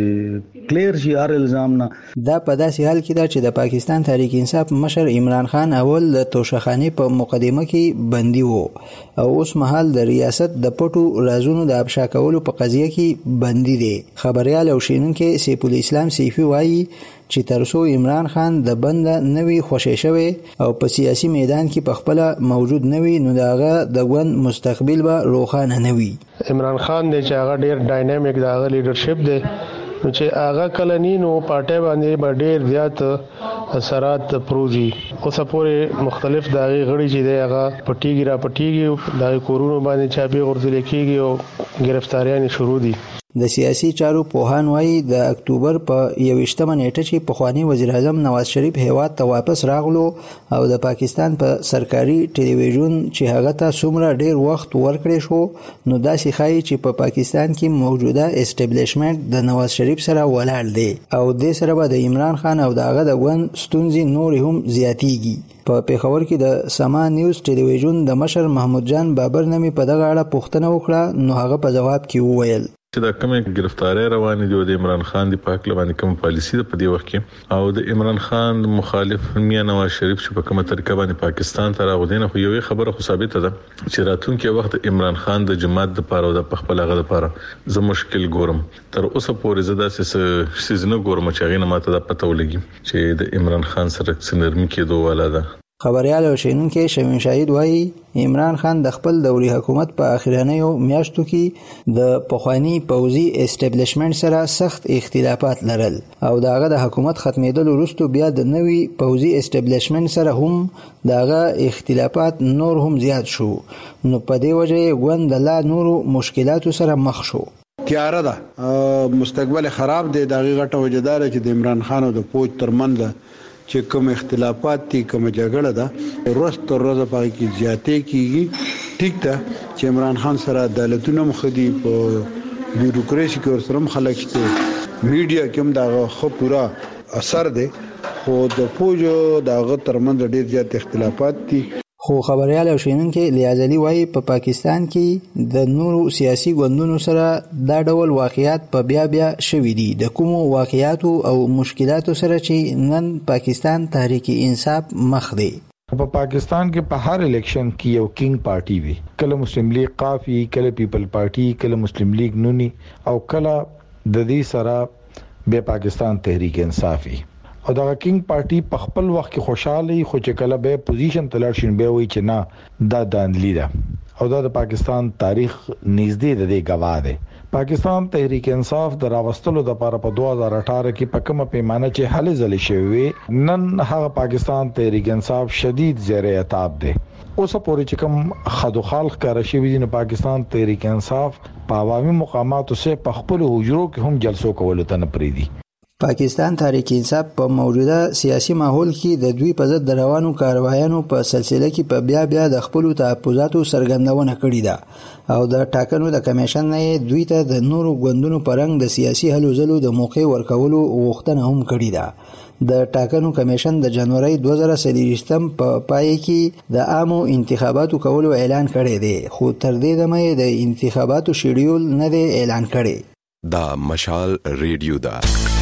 غي کلیر شي هر الزام نه. دا په داسې حال کې دا چې د پاکستان تحریک انصاف مشر عمران خان اول د توشخانه په مقدمه کې بندي وو او اوس مهال د ریاست د پټو رازونو د افشا کولو په قضیه کې بندي دي. خبريال او شینونکو سیف الاسلام سیفي وایي چې ترسو عمران خان د بند نوی خوشی شوی او په سیاسي میدان کې په خپل موجود نوی نو داغه د ګوند مستقبل به روښانه نوی. عمران خان د چې هغه ډیر ډاینامیک داغه لیډرشپ دی نو چې هغه کلنینو پارټي باندې به ډیر زیات اثرات پروزي اوس پورې مختلف داغي غړي چې دی هغه پټیږي را پټیږي د کورونو باندې چابي ورزل کېږي او گرفتاریان شروع دي. د سیاسي چارو پوهان وایي د اکتوبر په یوویشتمه نیټه چې پخوانی وزیر اعظم نواز شریف هیواد ته واپس راغلو او د پاکستان په پا سرکاري ټلویزیون چې هغه ته څومره ډیر وخت ورکړی شو نو داسې ښایي چې په پا پاکستان کې موجوده اسټابلیشمنت د نواز شریف سره ولاړ دی او د سره به د عمران خان او دغه د ګوند ستونزې نور هم زیاتیږي. په پیښور کې د سما نیوز ټلویزیون د مشر محمود جان بابر نمی په دغه اړه پوښتنه وکړه نو هغه په جواب کې وویل چې دا کومه گرفتاری روانې دی د عمران خان دی په حق باندې کوم پالیسی ده په دې وخت کې او د عمران خان مخالف میا نواز شریف چې په کومه طریقه باندې پاکستان ته راغودنه خو یوې خبره خو ثابته ده چې راتلونکي وخت عمران خان د جماعت د پاره او د خپل هغه د پاره زه مشکل ګورم تر اوسه پورې زدا سې سيزنه ګورم چې هغه نه ماته د پته ولګي چې د عمران خان سره څنګه نرمي کېدو والا ده. خبريال او شینونکو شمیم شاهد وایي عمران خان د خپل دوري حکومت په اخرانیو میاشتو کې د پخوانی پوځي اسټابلیشمنت سره سخت اختلافات لرل او داغه د حکومت ختمېدل وروسته بیا د نوي پوځي اسټابلیشمنت سره هم داغه اختلافات نور هم زیات شو نو په دې وجه ګوند لا نورو مشکلاتو سره مخ شو. تیاره ده مستقبل خراب دی دغه غټه وجدار چې د عمران خان او د فوج ترمنځ چې کوم اختلافات دي کوم جګړه ده ورځ تر ورځې په کې زیاتې کیږي. ټیک ده چې عمران خان سره عدالتونه مخدي په بیوروکراسي کې ورسره خلک شته میډیا کې هم دا خو پورا اثر دی خو د فوج دغه ترمنځ ډېر زیات اختلافات دي. خو خبريال او شینونکو لیازلی وایي په پا پاکستان کې د نورو سیاسي ګوندونو سره دا ډول واقعیات په بیا بیا شوي دي د کومو واقعیاتو او مشکلاتو سره چې نن پاکستان تحریک انصاف مخ دی. په پاکستان کې په هر الیکشن کې یو کینګ پارټي وي کله مسلم لیگ قافي کله پیپل پارټي کله مسلم لیگ نونی او کله د دې سره به پاکستان تحریک انصاف وي او دا کینګ پارټي په خپل وخت کې خوشاله خو چې کله به پوزیشن تلل شین به وي چې نه دا دانلی ده او دا د پاکستان تاریخ نږدې د دې گواه ده. پاکستان تحریک انصاف د راوستلو د لپاره په دوه هزار اټھارہ کې په کومه پیمانه چې حل ځل شوی نن هغه پاکستان تحریک انصاف شدید زیر عتاب ده. اوس پورې چې کوم خدو خالق کار شوی دي نو پاکستان تحریک انصاف په عوامي مقاماتو سره په خپل حجرو کې هم جلسو کول ته نه پریدي. پاکستان تحریک انصاف په موجوده سیاسي ماحول کې د دوی په ضد روانو کاروایانو په سلسله کې په بیا بیا د خپل تحفظاتو څرګندونه کړې ده او د ټاکنو د کمیشن نه دوی ته د نورو ګوندونو پرنګ د سیاسي هلو ځلو د موقع ورکولو غوښتنه هم کړې ده. د ټاکنو کمیشن د جنوري دوه زره څلوېښتم په پای کې د عامو انتخاباتو کولو اعلان کړی دی خو تر دې دمه د انتخاباتو شیډیول نه دی اعلان کړی. دا مشال ریډیو دا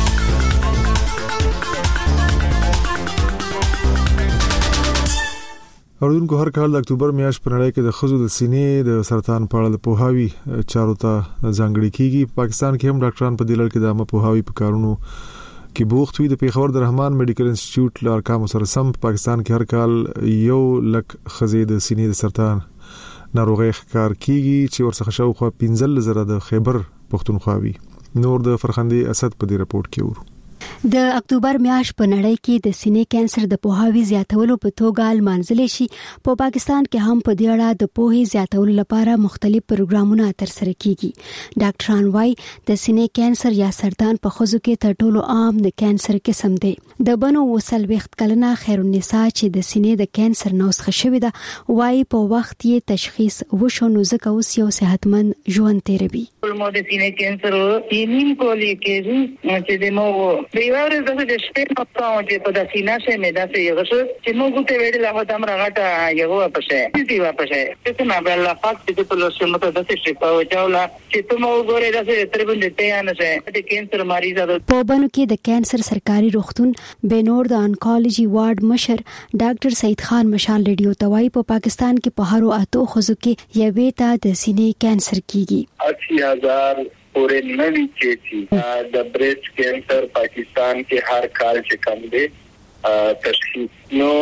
اوردونکو هر کال د اکتوبر میاشت په نړۍ کې د خزو د سینې د سرطان په اړه د پوهاوی چارو ته ځانګړي کیږي. پاکستان کې هم ډاکټران په دې لړ کې د عامه پوهاوی په کارونو کې بوخت وي. د پیښور د رحمان میډیکل انسټیټیوټ له ارقامو سره سم پاکستان کې هر کال یو لک خزې د سینې د سرطان ناروغي ښکار کیږي چې ورڅخه شاوخوا پنځه زره د خیبر پښتونخوا وي. نور د فرخندې اسد په دې راپورټ کې ورو. د اکتوبر میاشت په نړۍ کې د سینې کانسر د پوهاوي زیاتولو په توګه لمانځل شي. په پاکستان کې هم په دې اړه د پوهې زیاتولو لپاره مختلف پروګرامونه ترسره کیږي. ډاکټران وايي د سینې کانسر یا سرطان په ښځو کې تر ټولو عام د کانسر قسم دی. د بنو وصل وخت کلنه خیرالنساء چې د سینې د کانسر نوسخه شوې ده وايي په وخت یې تشخیص وشو نو ځکه اوس یو صحتمند ژوند تیروي. مو د سینې کانسر یې کولی کېږي چې د مو دیواره زه د شپې په تاو چې په داسینه شه مې داسې یو څه چې موږ ته ویل له هدا مرغه یو پښه دې وا پښه چې ما بل فاک چې په لوسه مته داسې شي په وجاولا چې ته مو ګوره داسې تر باندې ته نه شه د کانسر مریض ده. په بنو کې د کانسر سرکاري روغتون بنور د انکولوژي وارډ مشر ډاکټر سید خان مشال ریډیو توای په پاکستان کې په هرو اتو خزو کې یوې ته د سینې کانسر کیږي. اسی هزار پورے نوی چیچی د بریسٹ کینسر پاکستان کې هر کال چې کم دی تشخیص نو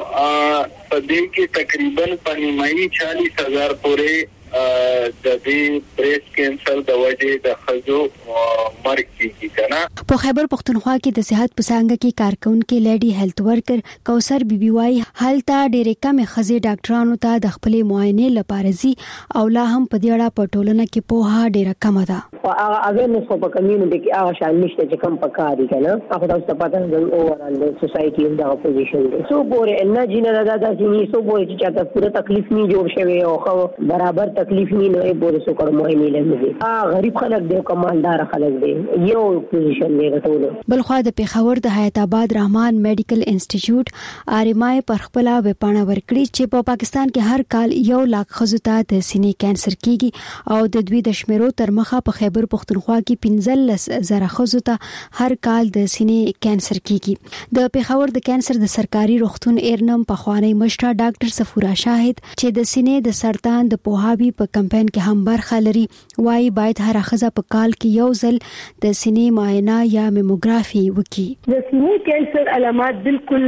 په دې کې تقریبا پنیمایي چالیس هزار پورے د دې بریسٹ کینسر د وجې د خزو مرګ کیږي کنه. په خیبر پختونخوا کې د صحت پسانګه کې کارکونکو لیډي هیلث ورکر کوثر بیبي وايي هلته ډېرې کم خزې ډاکټرانو ته د خپل معاینې لپاره زی او لا هم په دې اړه په ټولنه کې پوهه ډېره کم ده. هغه اویرنس په کمیونټي کې هغه شان نشته چې کم پکاري کنه هغه تاسو ته پاتې د اوورال د سوسايټي ان دا پوزیشن دی. سو پورې ان جنرال دا د سینې سو پورې چې تاسو پوره تکلیف نه جوړ شوی او خو برابر تکلیف نه نه پورې سو کړو مهمه لږه. ا غریب خلک دی کمالدار خلک دی یو پوزیشن دی ټول. بلخوا د پیښور د حیات آباد رحمان میډیکل انسټیټیوټ ارمای پر خپل ویب پاڼه ورکړي چې په پاکستان کې هر کال یو لاک خزو ته د سینې کانسر کیږي او د دوی د شمیرو تر مخه په خیبر پختونخوا کې پنځلس زره خزو ته هر کال د سینې کانسر کیږي. د پیښور د کانسر د سرکاري روغتون ایرنم په خوانی مشره ډاکټر صفورا شاهد چې د سینې د سرطان د پوهاوي په کمپاین کې هم برخه لري وايي باید هر خزه په کال کې یو ځل د سینې معاینه یا میموګرافي وکړي. د سینې کانسر علامات بالکل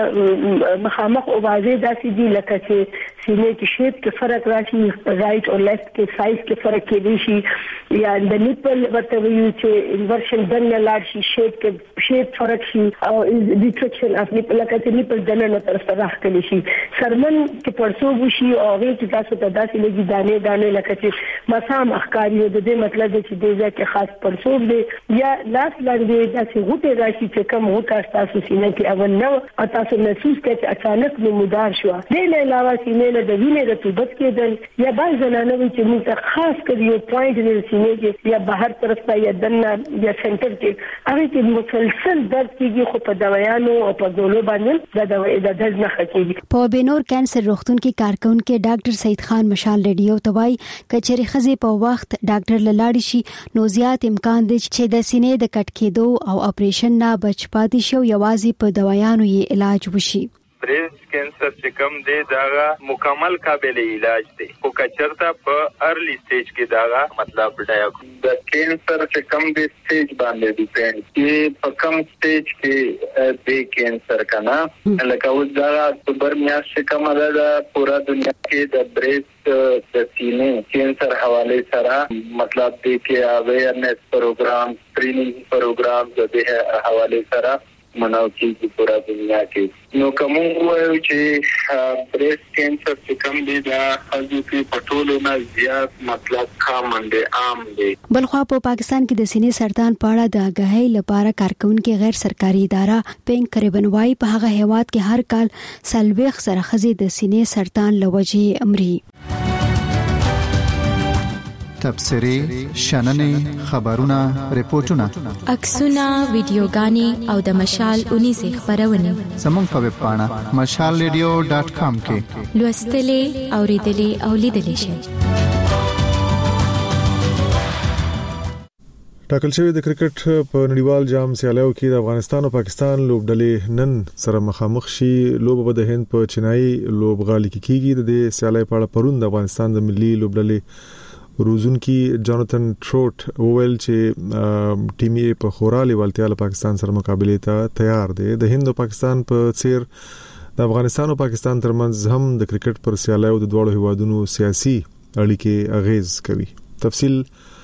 مخامخ او واضح داسې دي لکه چې سینې کې شیپ کې فرق راشي رائټ او لیفت کې سایز کې فرق کېدی شي یا د نیپل ورته ویو چې انورشن دنه لاړ شي شیپ کې شیپ فرق شي او ریټریکشن اف نیپل لکه چې نیپل دنه نه تر سره راخلي شي سرمن کې پرسو وشي او هغه چې تاسو ته داسې لګي دانه دانه لکه چې مسام اخکاری د دې مطلب دی چې دې ځکه خاص پرسو دی یا لاس لاندې داسې غوټه راشي چې کوم غوټه تاسو سینې کې اول نو او تاسو محسوس کړئ چې اچانک نمودار شو. دې نه علاوه سینې له د وینې د رطوبت کېدل یا بعض زنانه وي چې موږ ته خاص کر یو پوینټ د سینې کې یا بهر طرف ته یا دنه یا سنټر کې هغه کې مسلسل درد کېږي خو په دوايانو او په ډولو باندې د دوايي د درد نه ختمېږي. په بنور کانسر روغتون کې کارکونکو ډاکټر سید خان مشال ریډیو توای کچري خزي په وخت ډاکټر لاړ شي نو زیات امکان دی چې د سینې د کټ کېدو او اپریشن نه بچ پاتې شي یوازې په دوايانو یې علاج وشي. بریسٹ کینسر چې کوم دی داغه مکمل قابل علاج دی خو کچرته په ارلی سټیج کې داغه مطلب ډایګنوز د کینسر چې کوم دی سټیج باندې ډیپند چې په کوم سټیج کې دی کینسر کنا لکه اوس دا اکتوبر میاشت چې کومه ده پورا دنیا کې د بریسٹ د سینې کینسر حواله سره مطلب دی کې اویرنس پروګرام ټریننګ پروګرام د دې حواله سره مناو کیږي پورا دنیا کې. نو کوم وایو چې بریسٹ کینسر چې کوم دی دا خزو کې پټولو نه زیات مطلب کامن دی عام دی. بلخوا په پاکستان کې د سینې سرطان په اړه د آگاهۍ لپاره کارکونکو غیر سرکاري اداره پینک کریبنوای په هغه هیواد کې هر کال سلويخ سره خزي د سینې سرطان لوجه امري. تبصري شننې خبرونه ریپورتونه عکسونه ویډیوګانې او د مشال اونیزه خبرونه زموږ په ویب پاڼه مشال ریډیو ډاټ کام کې لوستلې اوریدلې او لیدلې شئ. ټاکل شوی د کرکټ په نړیوال جام سیالیو کې د افغانستان او پاکستان لوبډلې نن سره مخامخ شي. لوب به د هند په چنای لوبغالي کې کیږي. د سیالۍ په اړه پرون د افغانستان د ملي لوبډلې روزونکي جاناتن ټروټ وویل چې ټیم یې په خورا لیوالتیا له پاکستان سره مقابله ته تیار دی. د هند او پاکستان په څیر د افغانستان او پاکستان ترمنځ هم د کرکټ پر سیالیو د دوه هیوادونو سیاسي اړیکې اغیز کوي. تفصیل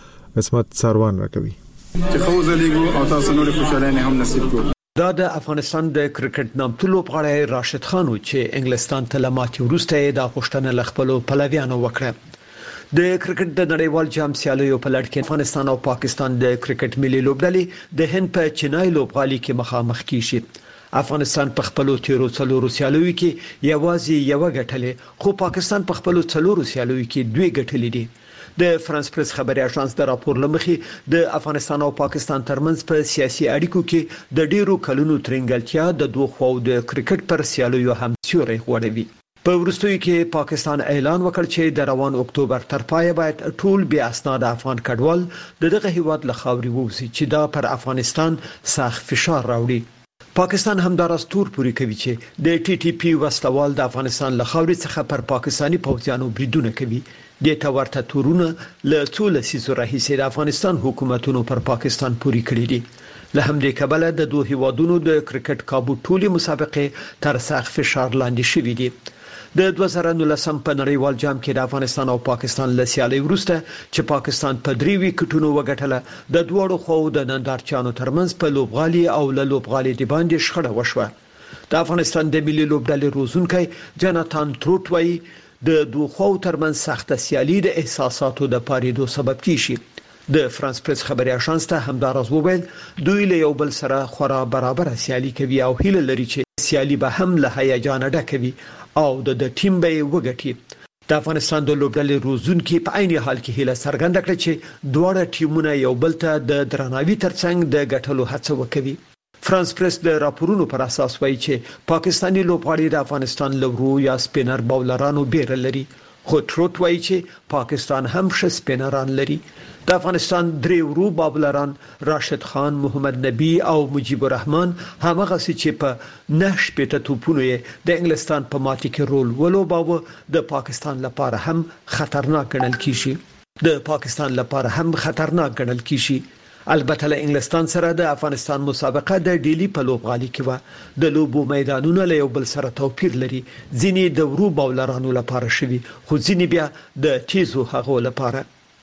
اسمت ساروان راکوي. چې خو زلیګو او تاسو نور خوشاله نه هم نصیب کو. دا د افغانستان د کرکټ نامتو لوبغاړی راشد خان چې انګلستان ته لماتې وروسته د غوښتنې لخپلو پلویانو وکړه. د کرکټ د نړیوال جام سیالیو په لړ کې افغانستان او پاکستان د کرکټ ملي لوبډلې د هند په چینای لوبغالي کې مخامخ کیږي. افغانستان په خپلو تیرو څلورو سیالیو کې یوازې یو غټلې خو پاکستان په خپلو څلورو سیالیو کې دوه غټلې دي. د فرانس پریس خبري اژانس د راپور لمخې د افغانستان او پاکستان ترمنځ په سیاسي اړیکو کې د ډیرو کلونو ترنګلتیا د دوه خواو د کرکټ پر سیالیو هم سیوري غوړوي. په وروستیو کې پاکستان اعلان وکړ چې د روان اکتوبر تر پایه باید ټول بیا اسناد افغان کډوال د دغه هیواد له خاورې ووځي چې دا پر افغانستان سخت فشار راوړي. پاکستان همداراز تور پوری کوي چې د ټي ټي پی وسلوال د افغانستان له خاورې څخه پر پاکستاني پوځیانو بریدونه کوي. د تورته تورونه له څو لسیزو راهیسې د افغانستان حکومتونو پر پاکستان پوری کړی دي. له همدې کبله د دوه هیوادونو د کرکټ کابو ټولي مسابقې تر سخت فشار لاندې شوې دي. د دوه زره نولسم په نړیوال جام کې د افغانستان او پاکستان له سیالۍ وروسته چې پاکستان په درې وکټونو وګټله د دوړو خو د نندارچانو ترمنځ په لوبغالي او له لوبغالي دی باندې شخړه وشوه. د افغانستان د ملي لوبډلې روزونکي جاناتان ټروټ وایي د دوه خو ترمنځ سخته سیالي د احساساتو د پاریدو سبب کیږي. د فرانس پریس خبري اژانس ته همداراز وویل دوی له یو بل سره خورا برابر سیالي کوي او هیله لري چې سیالي به هم له هیجان ډکوي او د د ټیم به وګټي. د افغانستان د لوبډلې روزونکي په عین حال کې هیله څرګنده کړه چې دواړه ټیمونه یو بل ته د درناوي ترڅنګ د ګټلو هڅه وکوي. فرانس پریس د راپورونو پر اساس وایي چې پاکستاني لوبغاړي د افغانستان لورو یا سپینر باولرانو بیره لري خو ټروټ وایي چې پاکستان هم ښه سپینران لري. د افغانستان درې ورو باولران راشد خان، محمد نبی او مجيب الرحمن همغه چې په نه شپته توپونو یې د انګلستان په ماتې کې رول ولوباوه د پاکستان لپاره هم خطرناک ګڼل کیږي. د پاکستان لپاره هم خطرناک ګڼل کیږي. البته له انګلستان سره د افغانستان مسابقه د ډیلی په لوبغالي کې و. د لوبو میدانونه له یو بل سره توپیر لري. ځینې د ورو باولرانو لپاره شوي خو ځینې بیا د تیزو هغو لپاره.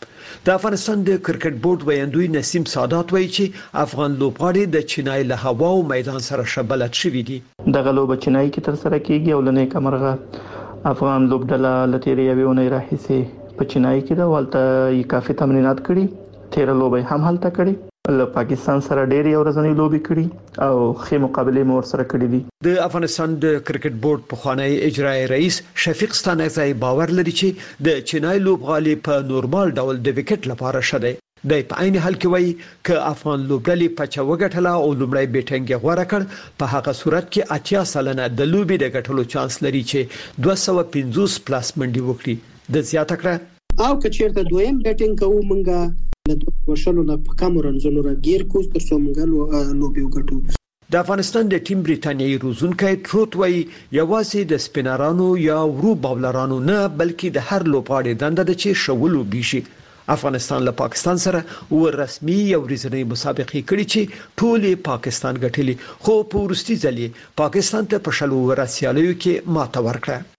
د افغانستان د کرکټ بورډ ویاندوی نسیم سادات وایي چې افغان لوبغاړي د چینای له هوا او میدان سره شبلت شوي دي. دغه لوبه چینای کې تر سره کیږي او لنې کمرغه افغان لوبډله لټيري یوې اونۍ راهیسې په چینای کې د والته یې کافي تمرینات کړي. تیر لوبه هم هلته کړي. له پاکستان سره ډېری ورځنی لوبي کړي او خې مقابله مور سره کړي دي. د افغانستان د کرکټ بورډ په خوانی اجرایی رئیس شفیق ستانکزی باور لري چې د چینای لوبغالي په نورمال ډول د وکټ لپاره شته. د په عین حال کې وایي ک افغان لوبډلې په چوغټله او لومړی بیټنګ غوړه کړ په هغه صورت کې اتیا سلنه د لوبي د ګټلو چانس لري چې دوه سوه پنځوس پلاس منډي وکړي. د زیاته کړه او کچیرته دویم بیټنګ کوو مونږه له دوه ورشلو نه په کم رنځونو راګیر کوز تر څو موږ لوبي وګټو. د افغانستان د ټیم بریتانیایی روزونکي ټروټ وایي یوازې د سپینرانو یا ورو باولرانو نه بلکې د هر لوبغاړي دنده ده چې شولو بيشي. افغانستان له پاکستان سره و رسمي یو ورځنی مسابقه کړي چې ټول پاکستان ګټلي خو په ورستي ځلې پاکستان ته په شلو ورسیالیو کې ماته ورکړه.